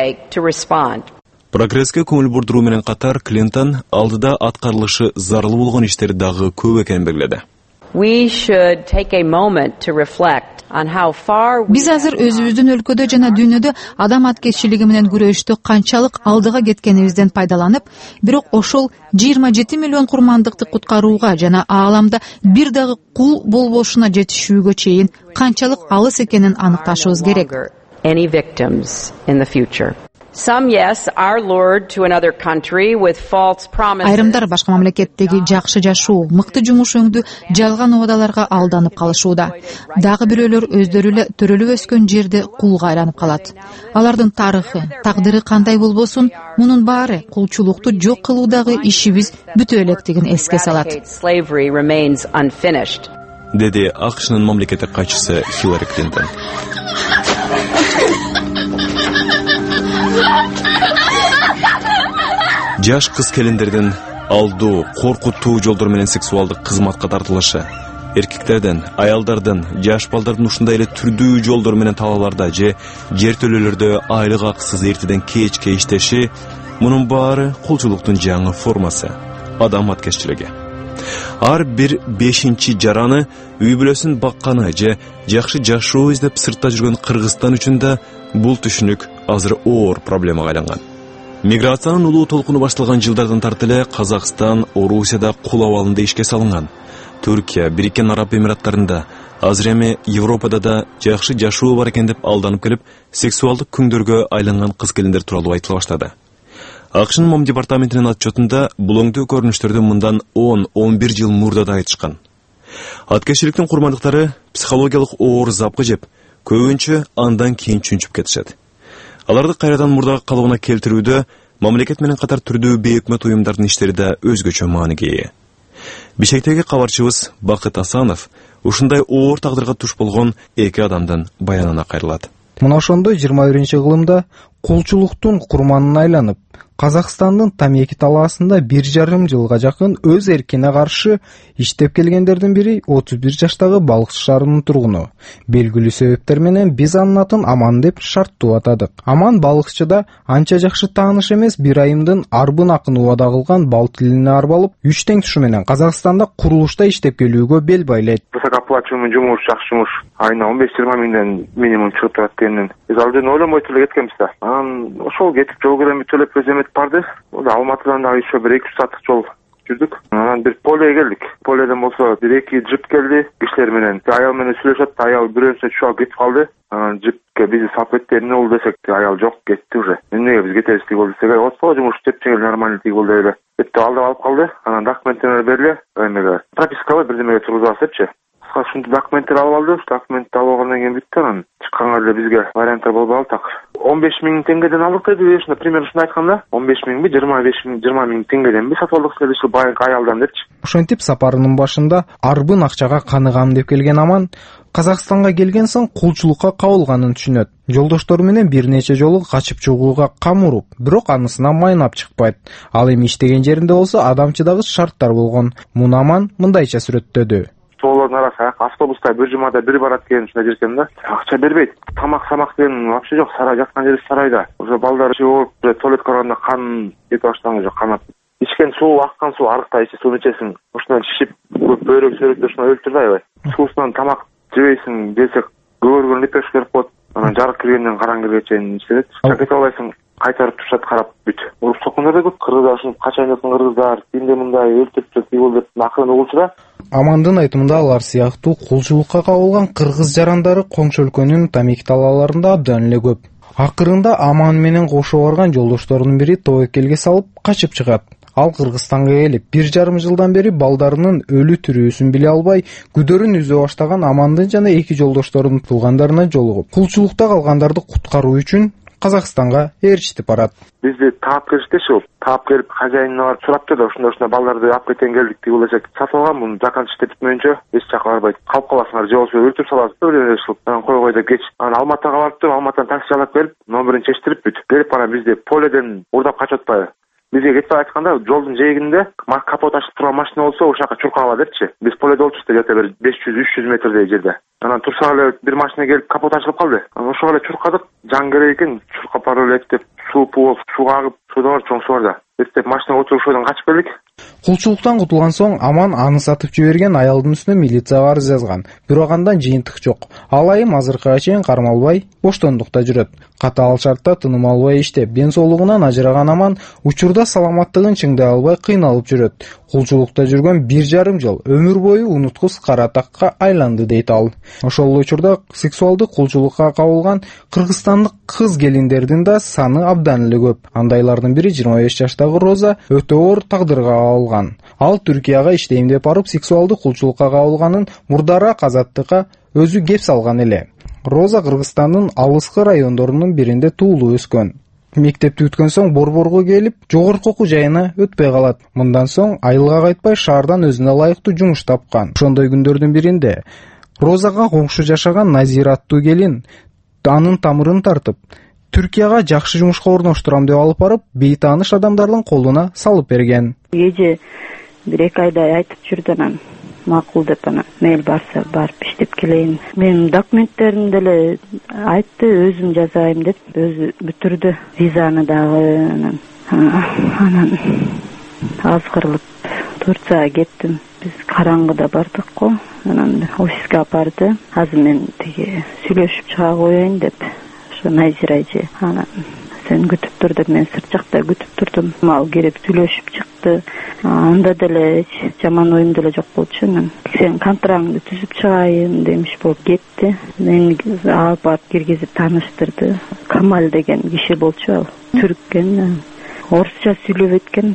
Прогресске көңүл бурдуруу менен катар Клинтон алдыда аткарылышы зарыл болгон иштер дагы көп экенин белгиледи. Биз азыр өзүбүздүн өлкөдө жана дүйнөдө адам аткезчилиги менен күрөштө канчалык алдыга кеткенибизден пайдаланып, бирок ошол жыйырма жети миллион курмандыкты куткарууга жана ааламда бир дагы кул болбошуна жетишүүгө чейин канчалык алыс экенин аныкташыбыз керек. Some, yes, are lured to another country with false promises. Айрымдар башка мамлекеттеги жакшы жашоо, мыкты жумуш өңдү жалган убадаларга алданып калышууда. Дагы бирөөлөр өздөрү эле төрөлүп өскөн жерде кулга айланып калат. Алардын тарыхы, тагдыры кандай болбосун, мунун баары кулчулукту жок кылуудагы ишибиз бүтө электигин эске салат. Деди АКШнын мамлекеттик катчысы Хиллари Клинтон. Жаш кыз келиндердин алдоо, коркутуу жолдор менен сексуалдык кызматка тартылышы, эркектерден, аялдардын, жаш балдардын ушундай эле түрдүү жолдор менен талааларда же жертөлөлөрдө айлык акысыз эртеден кечке иштеши, мунун баары кулчулуктун жаңы формасы, адам аткеччилиги. Ар бир бешинчи жараны үй бүлөсүн бакканы же жакшы жашоо издеп сыртта жүргөн Кыргызстан үчүн да бул түшүнүк азыр оор проблемага айланган. Миграциянын улуу толкуну башталган жылдардан тарты эле Казакстан, Орусияда кул абалында ишке салынган. Түркия, Бириккен Араб Эмираттарында, азыр эми Европада да жакшы жашоо бар экен деп алданып келип, сексуалдык күңдөргө айланган кыз-келиндер тууралуу айтыла баштады. Акшын мом департаментинин отчетунда бул оңдуу көрүнүштөрдү мындан он он бир жыл мурда да айтышкан. Аткеччиликтин курмандыктары психологиялык оор запкы жеп, көбүнчө андан кийин чүнчүп кетишет. Аларды кайрадан мурдага калыбына келтирүүдө мамлекет менен катар түрдүү бейөкмөт уюмдардын иштери да өзгөчө мааниге ээ. Бишкектеги кабарчыбыз Бакыт Асанов ушундай оор тагдырга туш болгон эки адамдын баянына кайрылат. Мына ошондой жыйырма биринчи кылымда кулчулуктун курманына айланып, Казакстандын там эки талаасында бир жарым жылга жакын өз эркине каршы иштеп келгендердин бири отуз бир жаштагы Балыкчы шаарынын тургуну. Белгилүү себептер менен биз анын атын Аман деп шарттуу атадык. Аман Балыкчыда анча жакшы тааныш эмес бир айымдын арбын акын убада кылган бал тилине арбалып, үч тең тушу менен Казакстанда курулушта иштеп келүүгө бел байлайт. Высокооплачиваемый жумуш, жакшы жумуш. Айына он беш жыйырма миңден минимум чыгып турат экенин. Биз ал жерден ойлонбой эле кеткенбиз да. Анан ошол кетип жол киремди төлөп өзөмөт барды. Алматыдан да еще бир эки жүз сааттык жол жүрдүк. Анан бир полеге келдик. Поледен болсо бир эки джип келди кишилер менен. Аял менен сүйлөшөт, аял бирөөсү чуап кетип калды. Анан джипке бизди салып кетти. Эмне болду десек, аял жок, кетти уже. Эмнеге биз кетебиз тиги болду десек, отпо жумуш деп жеңил нормально тиги болду эле. Кетти алдап алып калды. Анан документтерди бериле. Эмеге пропискага бирдемеге тургузабыз депчи. Ушундай документтер алып алды. Документти алып алгандан кийин бүттү. Анан чыкканга эле бизге варианттар болбой калды. он беш миң теңгеден алдык деди, ушунда пример ушуну айтканда, он беш миңби, жыйырма беш миң, жыйырма миң теңгеденби сатып алдык следующий байкы аялдан депчи. Ошентип сапарынын башында арбын акчага каныгам деп келген Аман Казакстанга келген соң кулчулукка кабылганын түшүнөт. Жолдоштору менен бир нече жолу качып чыгууга кам уруп, бирок анысынан майнап чыкпайт. Ал эми иштеген жеринде болсо адамчыдагы шарттар болгон. Муну Аман мындайча сүрөттөдү. Тоолордун арасы автобуста бир жумада бир барат экен, ушундай жерсем да. Акча бербейт. Тамак-самак деген вообще жок, сарай жаткан жери сарайда. Уже балдар чыгып, туалетке барганда кан кетип баштаган уже канат. Ичкен суу, аккан суу, арыкта ичип сууну ичесиң, ушунан шишип, бөйрөк сөрөктө ушуна өлтүрдү аябай. Суусунан тамак жебейсиң десек, көбөргөн лепеш берип коет. Анан жарык киргенден караңгыга чейин иштедет. Чакет албайсың, кайтарып турушат карап бүт. Уруп соккундар да көп. Кыргыздар ушун качайнатын кыргыздар, тимде мындай өлтүрүп тигил деп акырын угулчу да. Амандын айтымында алар сыяктуу кулчулукка кабылган кыргыз жарандары коңшу өлкөнүн там эки талааларында абдан эле көп. Акырында Аман менен кошо барган жолдошторунун бири тобокелге салып качып чыгат. Ал Кыргызстанга келип, бир жарым жылдан бери балдарынын өлү тирүүсүн биле албай, күдөрүн үзө баштаган Амандын жана эки жолдошторунун туугандарына жолугуп, кулчулукта калгандарды куткаруу үчүн Казакстанга ээрчитип барат. Бизди таап келиштеши, таап келип хозяинына барып сурапты да, ошондо ушуна балдарды алып кеткен келдик деп десек, сатып алган муну жакан иштетип мөөнчө эч жака барбайт. Калып каласыңар же болбосо өлтүрүп саласыз деп эле анан кой кой деп кетиш. Анан Алматыга барып туруп, Алматыдан такси алып келип, номерин чечтирип бүт. Келип анан бизди поледен урдап качып атпайбы. Бизге кетпей айтканда, жолдун жээгинде капот ачып турган машина болсо, ошол жака чуркала депчи. Биз поледе болчубуз где-то бир беш жүз үч жүз метрдей жерде. Анан турсак эле бир машина келип капот ачылып калды. Анан ошого эле чуркадык, жан керек экен, чуркап барып эле деп суу пуу, сууга агып, сууда бар, чоң суу бар да. Эстеп машинага отуруп ошодон качып келдик. Кулчулуктан кутулган соң Аман аны сатып жиберген аялдын үстүнө милицияга арыз жазган. Бирок андан жыйынтык жок. Ал айым азыркыга чейин кармалбай, боштондукта жүрөт. Катаал шартта тыным албай иштеп, ден соолугунан ажыраган Аман учурда саламаттыгын чыңдай албай кыйналып жүрөт. Кулчулукта жүргөн бир жарым жыл өмүр бою унуткус кара такка айланды дейт ал. Ошол учурда сексуалдык кулчулукка кабылган кыргызстандык кыз келиндердин да саны абдан эле көп. Андайлардын бири жыйырма беш жаштагы Роза өтө оор тагдырга кабылган. Ал Түркияга иштейм деп барып сексуалдык кулчулукка кабылганын мурдараак Азаттыкка өзү кеп салган эле. Роза Кыргызстандын алыскы райондорунун биринде туулуп өскөн. Мектепти бүткөн соң Борборго келип, жогорку окуу жайына өтпөй калат. Мындан соң айылга кайтпай шаардан өзүнө ылайыктуу жумуш тапкан. Ошондой күндөрдүн биринде Розага коңшу жашаган Назира аттуу келин анын тамырын тартып, Түркияга жакшы жумушка орноштурам деп алып барып, бейтааныш адамдардын колуна салып берген. Эже бир эки айдай айтып жүрдү, анан макул деп анан мейл барса барып иштеп келейин. Менин документтеримди деле айтты, өзүм жазайын деп, өзү бүтүрдү визаны дагы. Анан азгырылып Турцияга кеттим. Биз караңгыда бардык го. Анан офиске апарды. Азыр мен тиги сүйлөшүп чыга коеюн деп. Ошо Найзира эже анан сен күтүп тур деп мен сырт жакта күтүп турдум. Ал келип сүйлөшүп чыкты. Анда деле жаман оюм деле жок болчу. Анан сен контрагыңды түзүп чыгайын демиш болуп кетти. Мени алып барып киргизип тааныштырды. Камал деген киши болчу, ал түрк экен. Орусча сүйлөп экен.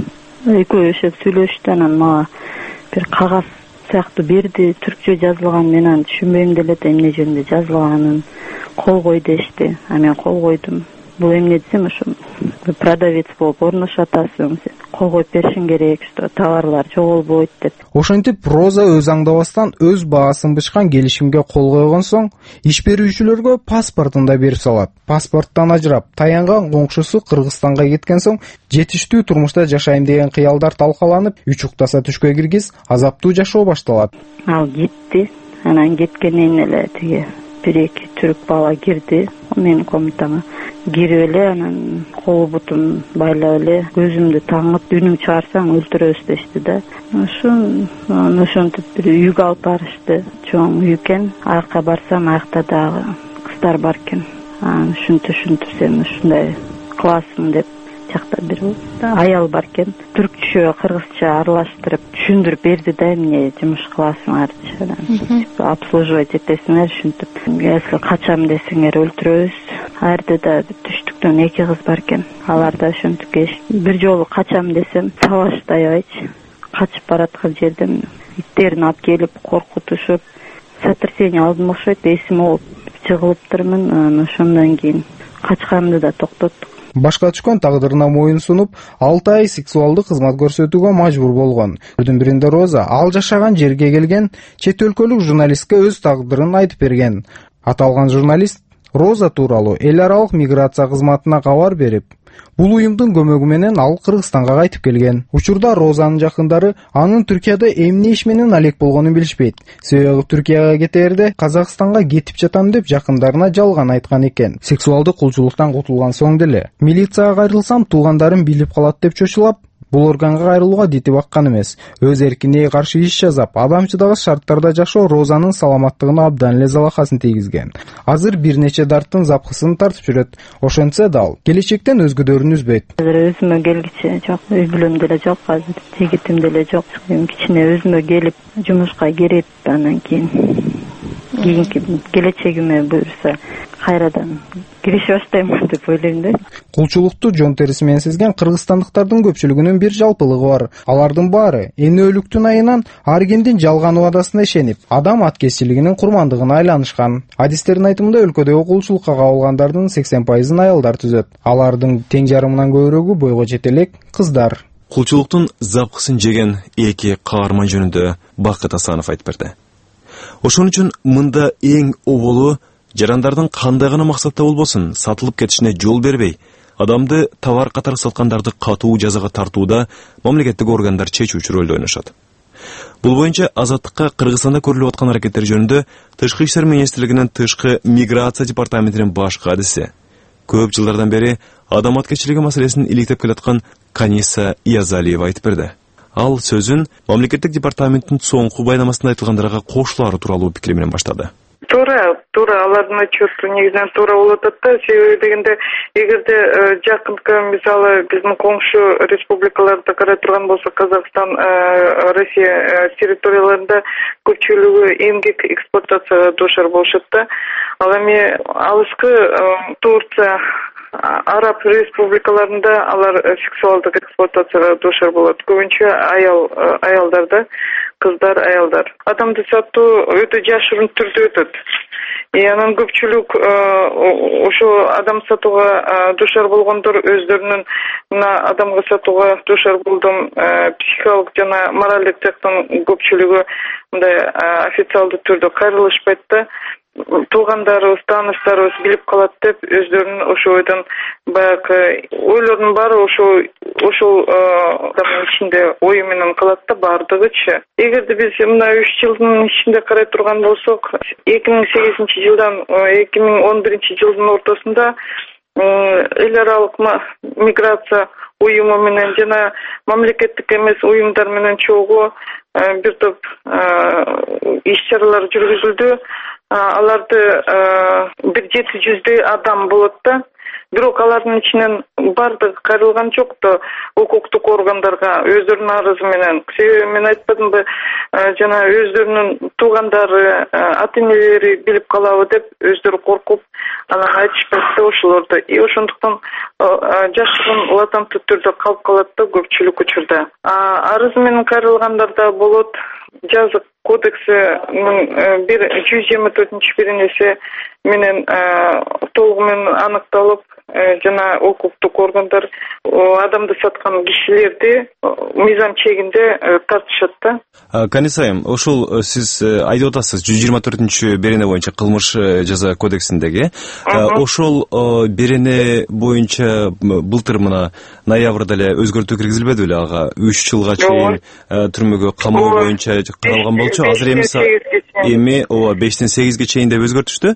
Экөө ошо сүйлөштү, анан мага бир кагаз сыяктуу берди. Түркчө жазылган, мен аны түшүнбөйм деле, эмне жөнүндө жазылганын кол кой дешти. А мен кол койдум. Бул эмне десем, ошо продавец болуп орношуп атасың, сен кол коюп беришиң керек, что товарлар жоголбойт деп. Ошентип Роза өз аңдабастан өз баасын бычкан келишимге кол койгон соң, иш берүүчүлөргө паспортун да берип салат. Паспорттан ажырап, таянган коңшусу Кыргызстанга кеткен соң, жетиштүү турмушта жашайм деген кыялдар талкаланып, үч уктаса түшкө киргиз, азаптуу жашоо башталат. Ал кетти. Анан кеткенден эле тиги бир-эки түрк бала кирди менин комнатама. Кирип эле анан кол бутум байлап эле көзүмдү таңып, үнүң чыгарсаң өлтүрөбүз дешти да. Ошо ошентип бир үйгө алып барышты. Чоң үй экен. Аяка барсам, аякта дагы кыздар бар экен. Анан ушинтип сен ушундай кыласың деп жакта бир аял бар экен. Түркчө, кыргызча аралаштырып түшүндүрүп берди да, эмне жумуш кыласыңар, обслуживать этесиңер, ушинтип. Если качам десеңер өлтүрөбүз. Арды да түштүктөн эки кыз бар экен. Алар да ошентип келишти. Бир жолу качам десем, сабаштай айчы. Качып бараткан жерден иттерин алып келип коркутушуп, сотрясение алдым окшойт, эсим болуп жыгылыптырмын. Анан ошондон кийин качканымды да токтоттук. Башка түшкөн тагдырына моюн сунуп, алты ай сексуалдык кызмат көрсөтүүгө мажбур болгон. Бүрдүн биринде Роза ал жашаган жерге келген чет өлкөлүк журналистке өз тагдырын айтып берген. Аталган журналист Роза тууралуу эл аралык миграция кызматына кабар берип, бул уюмдун көмөгү менен ал Кыргызстанга кайтып келген. Учурда Розанын жакындары анын Түркияда эмне иш менен алек болгонун билишпейт. Себеби Түркияга кетерде Казакстанга кетип жатам деп жакындарына жалган айткан экен. Сексуалдык кулчулуктан кутулган соң деле милицияга кайрылсам туугандарым билип калат деп чочулап, бул органга кайрылууга дитип аккан эмес. Өз эркине каршы иш жазап, адамчыдагыс шарттарда жашоо Розанын саламаттыгына абдан эле залахасын тийгизген. Азыр бир нече дарттын запкысын тартып жүрөт. Ошентсе да ал келечектен өзгөдөрүн үзбөйт. Азыр өзүмө келгиче жок, үй бүлөм деле жок, азыр жигитим деле жок. Мен кичине өзүмө келип, жумушка кирип, анан кийин кийинки келечегиме буюрса кайрадан киришип баштаймын деп ойлойм да. Кулчулукту жон териси менен сезген кыргызстандыктардын көпчүлүгүнүн бир жалпылыгы бар. Алардын баары энөлүктүн айынан ар кимдин жалган убадасына ишенип, адам аткезчилигинин курмандыгына айланышкан. Адистердин айтымында өлкөдөгү кулчулукка кабылгандардын сексен пайызын аялдар түзөт. Алардын тең жарымынан көбүрөгү бойго жетелек кыздар. Кулчулуктун запкысын жеген эки каарман жөнүндө Бакыт Асанов айтып берди. Ошон үчүн мында эң оболу жарандардын кандай гана максатта болбосун сатылып кетишине жол бербей, адамды товар катары саткандарды катуу жазага тартууда мамлекеттик органдар чечүүчү ролду ойношот. Бул боюнча Азаттыкка Кыргызстанда көрүлүп аткан аракеттер жөнүндө Тышкы иштер министрлигинин Тышкы миграция департаментинин баш кадиси, көп жылдардан бери адам аткезчилиги маселесин иликтеп келаткан Каниса Иязалиева айтып берди. Ал сөзүн мамлекеттик департаменттин соңку байламасында айтылгандарга кошулары тууралуу пикири менен баштады. Туура, туура алардын отчету негизинен туура болуп атат да. Себеби дегенде эгерде жакынкы мисалы биздин коңшу республикаларды карай турган болсок, Казакстан, Россия территорияларында көпчүлүгү эмгек эксплуатацияга дуушар болушат да. Ал эми алыскы Турция, Араб республикаларында алар сексуалдык эксплуатацияга дуушар болот. Көбүнчө аял аялдарда, кыздар, аялдар. Адамды сатуу өтө жашырын түрдө өтөт. И анан көпчүлүк ошо адам сатууга дуушар болгондор өздөрүнүн мына адамга сатууга дуушар болдум, психикалык жана моралдык жактан көпчүлүгү мындай официалдуу түрдө кайрылышпайт да. туугандарыбыз, тааныштарыбыз билип калат деп өздөрүнүн ошо ойдон баягы ойлордун баары ошо ошол адамдын ичинде ою менен калат да баардыгычы. Эгерде биз мына үч жылдын ичинде карай турган болсок, эки миң сегизинчи жылдан эки миң он биринчи жылдын ортосунда эл аралык миграция уюму менен жана мамлекеттик эмес уюмдар менен чогуу бир топ иш чаралар жүргүзүлдү. Аларды бир жети жүздөй адам болот да. Бирок алардын ичинен бардыгы кайрылган жок да укуктук органдарга өздөрүнүн арызы менен. Себеби мен айтпадымбы, жана өздөрүнүн туугандары, ата-энелери билип калабы деп өздөрү коркуп, анан айтышпайт да ошолорду. И ошондуктан жашыгын латанттуу түрдө калып калат да көпчүлүк учурда. Арызы менен кайрылгандар да болот. Жазык кодексинин бир жүз жыйырма төртүнчү биринеси менен толугу менен аныкталып, жана укуктук органдар адамды саткан кишилерди мыйзам чегинде тартышат да. Каниса айым, ошол сиз айтып атасыз жүз жыйырма төртүнчү берене боюнча кылмыш жаза кодексиндеги. Ошол берене боюнча былтыр мына ноябрда эле өзгөртүү киргизилбеди беле ага? үч жылга чейин түрмөгө камоо боюнча каралган болчу. Азыр эми эми ооба бештен сегизге чейин деп өзгөртүштү.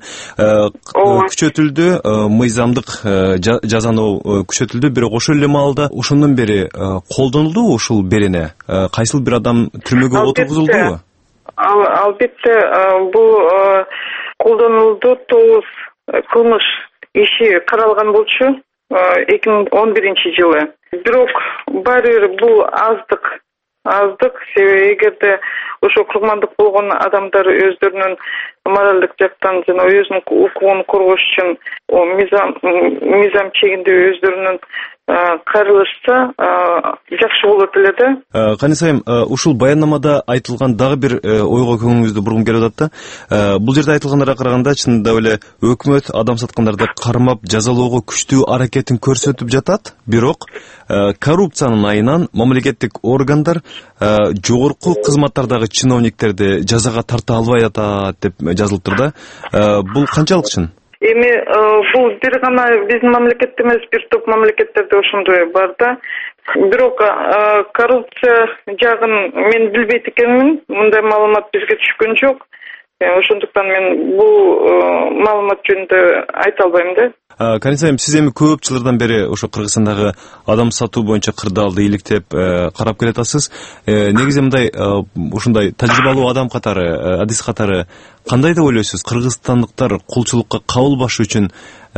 Күчөтүлдү, мыйзамдык жазануу күчөтүлдү, бирок ошол эле маалда ошондон бери колдонулдубу ушул берене? Кайсыл бир адам түрмөгө отургузулдубу? Албетте, бул колдонулду. Тогуз кылмыш иши каралган болчу эки миң он биринчи жылы. Бирок баары бир бул аздык. Аздык, себеби эгерде ошо курмандык болгон адамдар өздөрүнүн моралдык жактан жана өзүнүн укугун коргош үчүн мыйзам мыйзам чегинде өздөрүнүн кайрылышса жакшы болот эле да. Каниса айым, ушул баяндамада айтылган дагы бир ойго көңүлүңүздү бургум келип атат да. Бул жерде айтылгандарга караганда чынында эле өкмөт адам саткандарды кармап жазалоого күчтүү аракетин көрсөтүп жатат, бирок коррупциянын айынан мамлекеттик органдар жогорку кызматтардагы чиновниктерди жазага тарта албай атат деп жазылыптыр да. Бул канчалык чын? Эми бул бир гана биздин мамлекетте эмес, бир топ мамлекеттерде ошондой бар да. Бирок коррупция жагын мен билбейт экенмин. Мындай маалымат бизге түшкөн жок. Ошондуктан мен бул маалымат жөнүндө айта албайм да. Каниса айым, сиз эми көп жылдардан бери ошо Кыргызстандагы адам сатуу боюнча кырдаалды иликтеп карап келатасыз. Негизи мындай ушундай тажрыйбалуу адам катары, адис катары кандай деп ойлойсуз? Кыргызстандыктар кулчулукка кабылбаш үчүн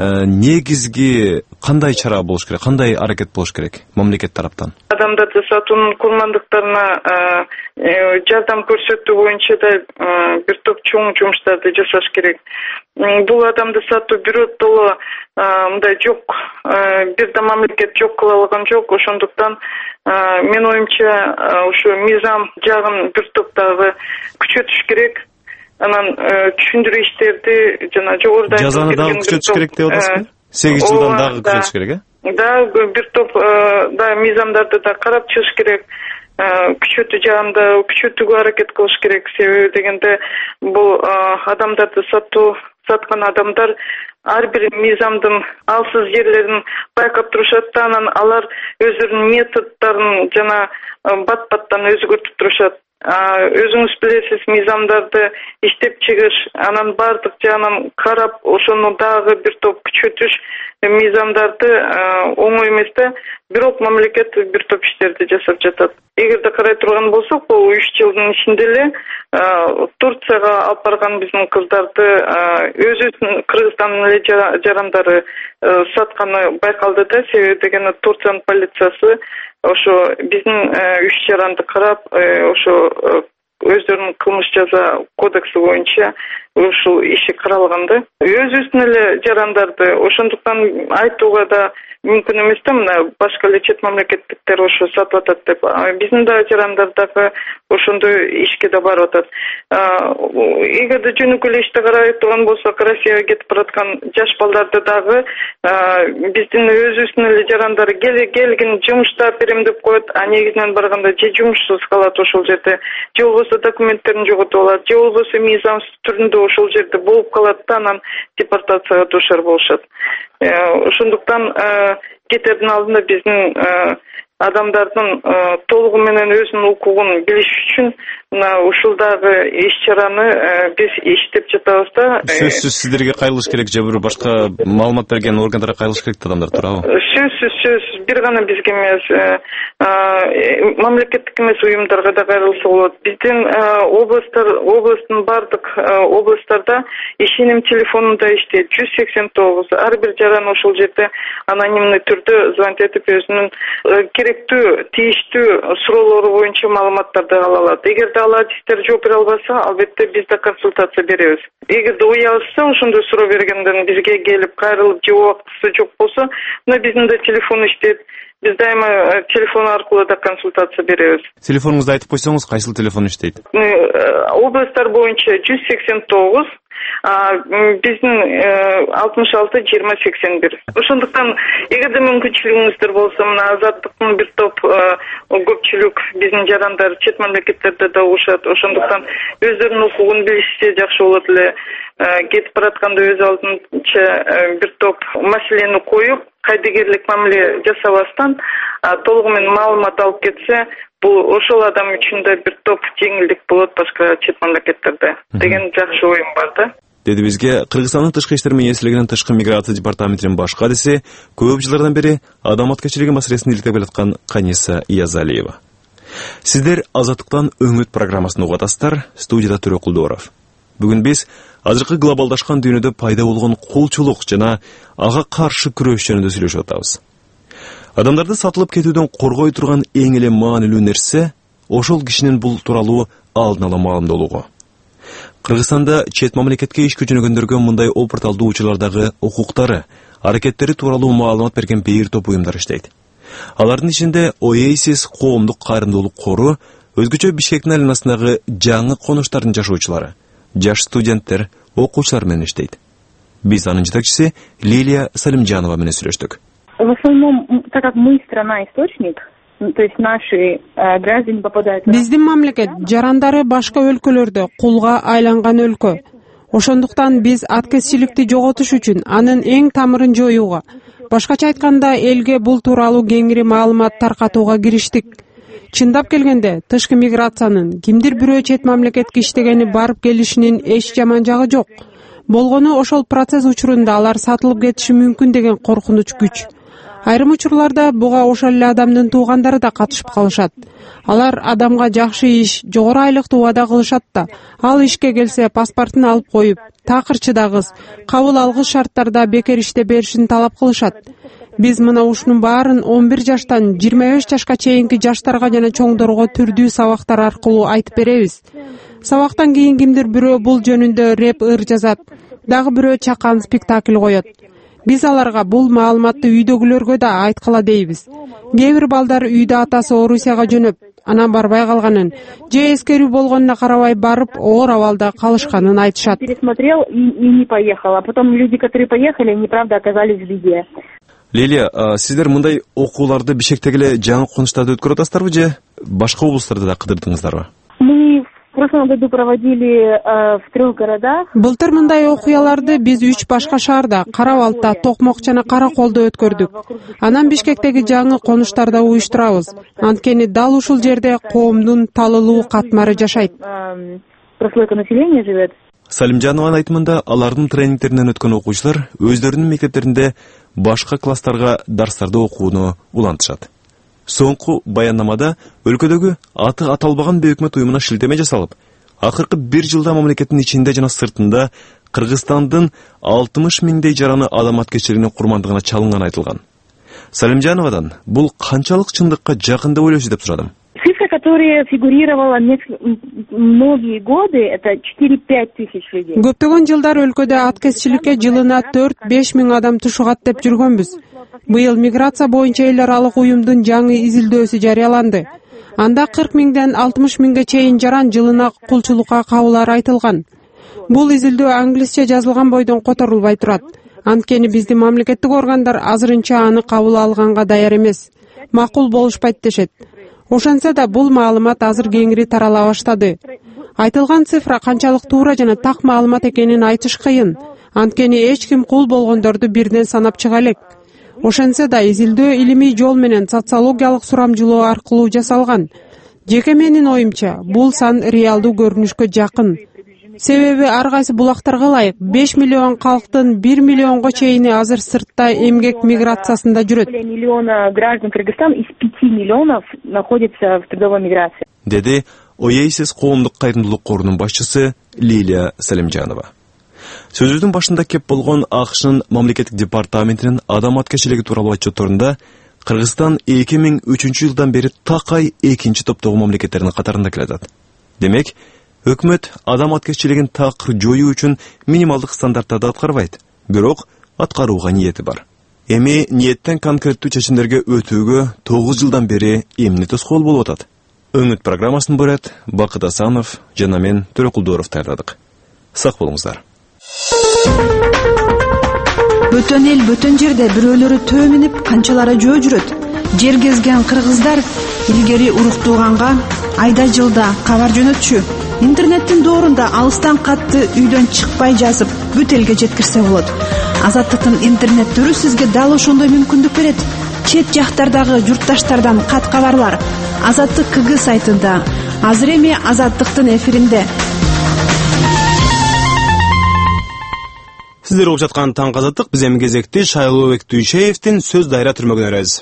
негизги кандай чара болуш керек, кандай аракет болуш керек мамлекет тараптан? Адамдарды сатуунун курмандыктарына жардам көрсөтүү боюнча да бир топ чоң жумуштарды жасаш керек. Бул адамды сатуу биротоло мындай жок, бир да мамлекет жок кыла алган жок. Ошондуктан мен оюмча ушу мыйзам жагын бир топ дагы күчөтүш керек. Анан түшүндүрүү иштерди жана жогоруда жазаны дагы күчөтүш керек деп атасызбы? сегиз жылдан дагы күчөтүш керек, э? Да, бир топ да мыйзамдарды да карап чыгыш керек. Күчөтүү жагында күчөтүүгө аракет кылыш керек. Себеби дегенде бул адамдарды сатуу саткан адамдар ар бир мыйзамдын алсыз жерлерин байкап турушат да, анан алар өздөрүнүн методдорун жана бат-баттан өзгөртүп турушат. Өзүңүз билесиз, мыйзамдарды иштеп чыгыш, анан бардык жагынан карап, ошону дагы бир топ күчөтүш мыйзамдарды оңой эмес да. Бирок мамлекет бир топ иштерди жасап жатат. Эгерде карай турган болсок, бул үч жылдын ичинде эле Турцияга алып барган биздин кыздарды өзүнүн Кыргызстандын эле жарандары сатканы байкалды да. Себеби дегенде Турциянын полициясы ошо биздин үч жаранды карап, ошо өздөрүнүн кылмыш жаза кодекси боюнча ушул иши каралган да. Өзүбүздүн эле жарандарды ошондуктан айтууга да мүмкүн эмес да, мына башка эле чет мамлекеттиктер ошо сатып атат деп. Биздин да жарандар дагы ошондой ишке да барып атат. Эгерде жөнөкөй эле иште карай турган болсок, Россияга кетип бараткан жаш балдарды дагы биздин өзүбүздүн эле жарандары келгин жумуштап берем деп коет, а негизинен барганда же жумушсуз калат ошол жерде, же болбосо документтерин жоготуп алат, же болбосо мыйзамсыз түрүндө ошол жерде болуп калат да, анан депортацияга дуушар болушат. Ошондуктан кетердин алдында биздин адамдардын толугу менен өзүнүн укугун билиш үчүн мына ушулдагы иш чараны биз иштеп жатабыз да. Сөзсүз сиздерге кайрылыш керек же бир башка маалымат берген органдарга кайрылыш керек адамдар туурабы? Сөзсүз сөз бир гана бизге эмес, мамлекеттик эмес уюмдарга да кайрылса болот. Биздин областтар, областтын бардык областтарда ишеним телефонунда иштейт жүз сексен тогуз. Ар бир жаран ошол жерде анонимный түрдө звонок этип өзүнүн керектүү, тийиштүү суроолору боюнча маалыматтарды ала алат. Эгерде ал адистер жооп бере албаса, албетте биз да консультация беребиз. Эгерде уябызса, ошондой суроо бергенден бизге келип кайрылып же убактысы жок болсо, мына биздин да телефон иштейт. Биз дайыма телефон аркылуу да консультация беребиз. Телефонуңузду айтып койсоңуз, кайсыл телефон иштейт? Областтар боюнча жүз сексен тогуз, биздин алтымыш алты жыйырма сексен бир. Ошондуктан эгерде мүмкүнчүлүгүңүздөр болсо, мына Азаттыктын бир топ көпчүлүк биздин жарандар чет мамлекеттерде да угушат. Ошондуктан өздөрүнүн укугун билишсе жакшы болот эле. Кетип баратканда өз алдынча бир топ маселени коюп, кайдыгерлик мамиле жасабастан толугу менен маалымат алып кетсе, бул ошол адам үчүн да бир топ жеңилдик болот башка чет мамлекеттерде деген жакшы оюм бар да. Деди бизге Кыргызстандын тышкы иштер министрлигинин тышкы миграция департаментинин баш кадиси, көп жылдардан бери адам аткечилиги маселесин иликтеп келаткан Каниса Язалиева. Сиздер Азаттыктан өңөт программасын угуп атасыздар. Студияда Төрө Кулдуоров. Бүгүн биз азыркы глобалдашкан дүйнөдө пайда болгон кулчулук жана ага каршы күрөш жөнүндө сүйлөшүп атабыз. Адамдарды сатылып кетүүдөн коргой турган эң эле маанилүү нерсе ошол кишинин бул тууралуу алдын ала маалымдоолугу. Кыргызстанда чет мамлекетке ишке жөнөгөндөргө мындай опурталдуу учурлардагы укуктары, аракеттери тууралуу маалымат берген бир топ уюмдар иштейт. Алардын ичинде Oasis коомдук кайрымдуулук кору, өзгөчө Бишкектин айланасындагы жаңы конуштардын жашоочулары, жаш студенттер, окуучулар менен иштейт. Биз анын жетекчиси Лилия Салимжанова менен сүйлөштүк. В основном, так как мы страна-источник, то есть наши граждане попадают... Биздин мамлекет жарандары башка өлкөлөрдө кулга айланган өлкө. Ошондуктан биз аткезчиликти жоготуш үчүн анын эң тамырын жоюуга, башкача айтканда элге бул тууралуу кеңири маалымат таркатууга кириштик. Чындап келгенде, тышкы миграциянын кимдир бирөө чет мамлекетке иштегени барып келишинин эч жаман жагы жок. Болгону ошол процесс учурунда алар сатылып кетиши мүмкүн деген коркунуч күч. Айрым учурларда буга ошол эле адамдын туугандары да катышып калышат. Алар адамга жакшы иш, жогору айлыктуу убада кылышат да, ал ишке келсе паспортун алып коюп, такырчы да кыз, кабыл алгыс шарттарда бекер иште беришин талап кылышат. Биз мына ушунун баарын он бир жаштан жыйырма беш жашка чейинки жаштарга жана чоңдорго түрдүү сабактар аркылуу айтып беребиз. Сабактан кийин кимдир бирөө бул жөнүндө реп ыр жазат, дагы бирөө чакан спектакль коет. Биз аларга бул маалыматты үйдөгүлөргө да айткыла дейбиз. Кээ бир балдар үйдө атасы Орусияга жөнөп, анан барбай калганын, же эскерүү болгонуна карабай барып оор абалда калышканын айтышат. Пересмотрел и не поехал, а потом люди, которые поехали, неправда оказались в беде. Лилия, сиздер мындай окууларды Бишкектеги эле жаңы конуштарда өткөрүп атасыздарбы же башка областтарда да кыдырдыңыздарбы? Мы в прошлом году проводили в трех городах. Былтыр мындай окуяларды биз үч башка шаарда, Карабалтта, Токмок жана Караколдо өткөрдүк. Анан Бишкектеги жаңы конуштарда уюштурабыз. Анткени дал ушул жерде коомдун талылуу катмары жашайт. Прослойка населения живет. Салимжанованын айтымында алардын тренингтеринен өткөн окуучулар өздөрүнүн мектептеринде башка класстарга дарстарды окууну улантышат. Соңку баяндамада өлкөдөгү аты аталбаган өкмөт уюмуна шилтеме жасалып, акыркы бир жылда мамлекеттин ичинде жана сыртында Кыргызстандын алтымыш миңдей жараны адам аткечилигинин курмандыгына чалынганы айтылган. Салимжановадан бул канчалык чындыкка жакын деп ойлойсуз деп сурадым. Цифра, которая фигурировала многие годы, это четыре-пять тысяч людей. Көптөгөн жылдар өлкөдө аткезчиликке жылына төрт-беш миң адам тушугат деп жүргөнбүз. Быйыл миграция боюнча эл аралык уюмдун жаңы изилдөөсү жарыяланды. Анда кырк миңден алтымыш миңге чейин жаран жылына кулчулукка кабылары айтылган. Бул изилдөө англисче жазылган бойдон которулбай турат. Анткени биздин мамлекеттик органдар азырынча аны кабыл алганга даяр эмес. Макул болушпайт дешет. Ошентсе да бул маалымат азыр кеңири тарала баштады. Айтылган цифра канчалык туура жана так маалымат экенин айтыш кыйын. Анткени эч ким кул болгондорду бирден санап чыга элек. Ошентсе да изилдөө илимий жол менен социологиялык сурамжылоо аркылуу жасалган. Жеке менин оюмча, бул сан реалдуу көрүнүшкө жакын. Себеби ар кайсы булактарга ылайык беш миллион калктын бир миллионго чейини азыр сыртта эмгек миграциясында жүрөт. Миллиона граждан Кыргызстана из пяти миллионов находится в трудовой миграции. Деди Оэйсис коомдук кайрымдуулук корунун башчысы Лилия Салимжанова. Сөзүдүн башында кеп болгон АКШнын мамлекеттик департаментинин адам аткечилиги тууралуу отчетторунда Кыргызстан эки миң үчүнчү жылдан бери такай экинчи топтогу мамлекеттердин катарында келатат. Демек, өкмөт адам аткечилигин такыр жоюу үчүн минималдык стандарттарды аткарбайт, бирок аткарууга ниети бар. Эми ниеттен конкреттүү чечимдерге өтүүгө тогуз жылдан бери эмне тоскоол болуп атат? Өңүт программасын бурат Бакыт Асанов жана мен Төрөкулдуров даярдадык. Сак болуңуздар. Бөтөн эл бөтөн жерде бирөөлөрү төө минип, канчалары жөө жүрөт. Жер кезген кыргыздар илгери уруктууганга айда жылда кабар жөнөтчү. Интернеттин доорунда алыстан катты үйдөн чыкпай жазып, бүт элге жеткирсе болот. Азаттыктын интернет түрү сизге дал ошондой мүмкүндүк берет. Чет жактардагы журтташтардан кат кабарлар Азаттык КГ сайтында. Азыр эми Азаттыктын эфиринде. Сиздер угуп жаткан таң Азаттык, биз эми кезекти Шайлообек Дүйшеевдин сөз дайра түрмөгүнө өрөбүз.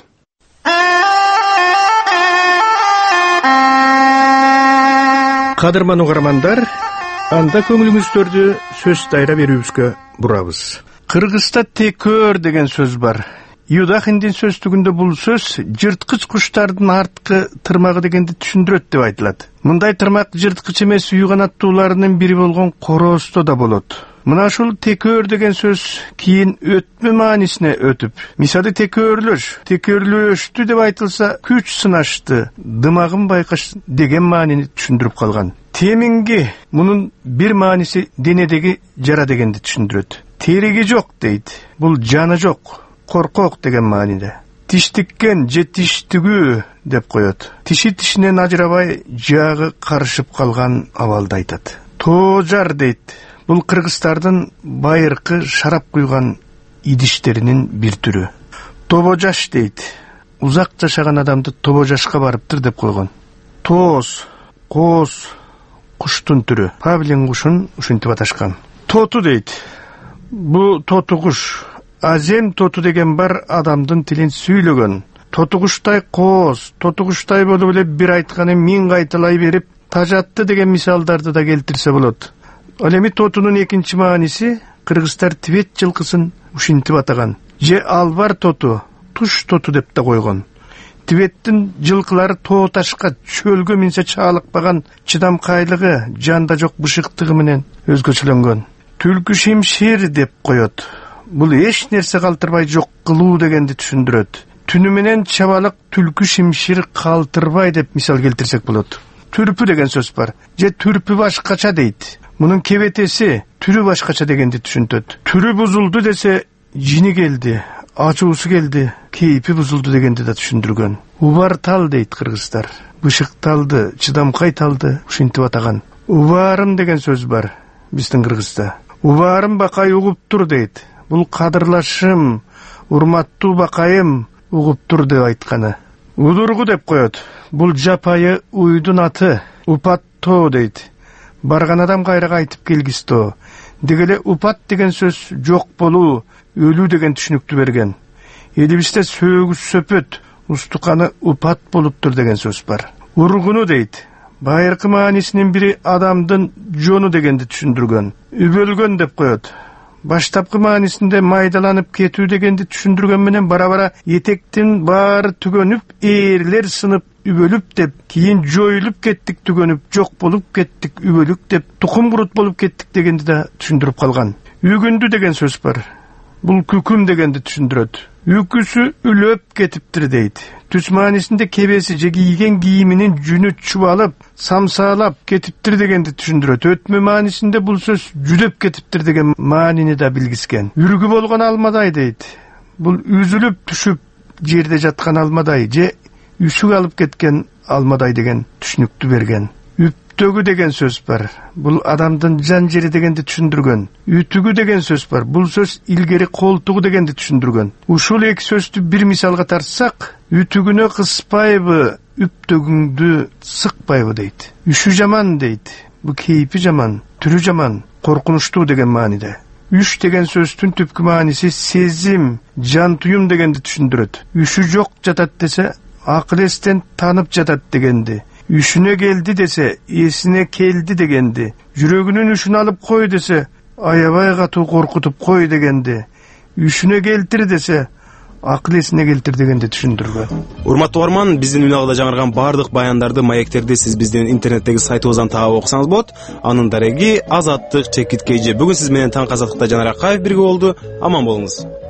Кадырман угармандар, анда көңүлүңүздөрдү сөз дайра берүүбүзгө бурабыз. Кыргызда текөөр деген сөз бар. Юдахиндин сөздүгүндө бул сөз жырткыч куштардын арткы тырмагы дегенди түшүндүрөт деп айтылат. Мындай тырмак жырткыч эмес уйган аттууларынын бири болгон коросто да болот. Мына ушул текөөр деген сөз кийин өтмө маанисине өтүп, мисалы текөөрлөш, текөөрлөштү деп айтылса, күч сынашты, дымагын байкаш деген маанини түшүндүрүп калган. Теминги мунун бир мааниси денедеги жара дегенди түшүндүрөт. Териги жок дейт. Бул жаны жок, коркок деген мааниде. Тиштиккен же тиштүгүү деп коет. Тиши тишинен ажырабай жагы карышып калган абалды айтат. Тоожар дейт. Бул кыргыздардын байыркы шарап куйган идиштеринин бир түрү. Тобожаш дейт. Узак жашаган адамды тобожашка барыптыр деп койгон. Тооз, кооз куштун түрү. Павлин кушун ушинтип аташкан. Тоту дейт. Бу тоту куш. Азем тоту деген бар, адамдын тилин сүйлөгөн. Тоту куштай кооз, тоту куштай болуп эле бир айтканын миң кайталай берип, тажатты деген мисалдарды да келтирсе болот. Ал эми тотунун экинчи мааниси кыргыздар Тибет жылкысын ушинтип атаган. Же албар тоту, туш тоту деп да койгон. Тибеттин жылкылары тоо ташка чөлгө минсе чаалыкпаган чыдамкайлыгы, жанда жок бышыктыгы менен өзгөчөлөнгөн. Түлкү шимшир деп коет. Бул эч нерсе калтырбай жок кылуу дегенди түшүндүрөт. Түнү менен чабалык түлкү шимшир калтырбай деп мисал келтирсек болот. Түрпү деген сөз бар. Же түрпү башкача дейт. Мунун кебетеси түрү башкача дегенди түшүнтөт. Түрү бузулду десе, жини келди, ачуусу келди, кейпи бузулду дегенди да түшүндүргөн. Убар тал дейт кыргыздар. Бышык талды, чыдамкай талды ушинтип атаган. Убарым деген сөз бар биздин кыргызда. Убарым бакай угуп тур дейт. Бул кадырлашым, урматтуу бакайым угуп тур деп айтканы. Удургу деп коет. Бул жапайы уйдун аты. Упаттоо дейт. Барган адам кайрага айтып келгисто. Дегеле упат деген сөз жок болуу, өлүү деген түшүнүктү берген. Элибизде сөгүс сөпөт, устуканы упат болуптур деген сөз бар. Ургуну дейт. Байыркы маанисинин бири адамдын жону дегенди түшүндүргөн. Үбөлгөн деп коет. Баштапкы маанисинде майдаланып кетүү дегенди түшүндүргөн менен бара-бара этектин баары түгөнүп, ээрлер сынып үбөлүп деп, кийин жоюлуп кеттик түгөнүп, жок болуп кеттик үбөлүк деп, тукум курут болуп кеттик дегенди да түшүндүрүп калган. Үгүндү деген сөз бар. Бул күкүм дегенди түшүндүрөт. Үкүсү үлөп кетиптир дейт. Түз маанисинде кебеси же кийген кийиминин жүнү чубалып, самсаалап кетиптир дегенди түшүндүрөт. Өтмө маанисинде бул сөз жүдөп кетиптир деген маанини да билгискен. Үргү болгон алмадай дейт. Бул үзүлүп түшүп жерде жаткан алмадай же үсүк алып кеткен алмадай деген түшүнүктү берген. Үп үптөгү деген сөз бар. Бул адамдын жан жери дегенди түшүндүргөн. Үтүгү деген сөз бар. Бул сөз илгери колтугу дегенди түшүндүргөн. Ушул эки сөздү бир мисалга тартсак, үтүгүнө кыспайбы, үптөгүңдү сыкпайбы дейт. Үшү жаман дейт. Бу кейпи жаман, түрү жаман, коркунучтуу деген мааниде. Үш деген сөздүн түпкү мааниси сезим, жан туюм дегенди түшүндүрөт. Үшү жок жатат десе, акыл эстен танып жатат дегенди. Үшүнө келди десе, эсине келди дегенди. Жүрөгүнүн үшүн алып кой десе, аябай катуу коркутуп кой дегенди. Үшүнө келтир десе, акыл эсине келтир дегенди түшүндүргөн. Урматтуу угарман, биздин үналда жаңырган бардык баяндарды, маектерди сиз биздин интернеттеги сайтыбыздан таап окусаңыз болот. Анын дареги Азаттык чекит кей же. Бүгүн сиз менен таң казаттыкта Жанар Акаев бирге болду. Аман болуңуз.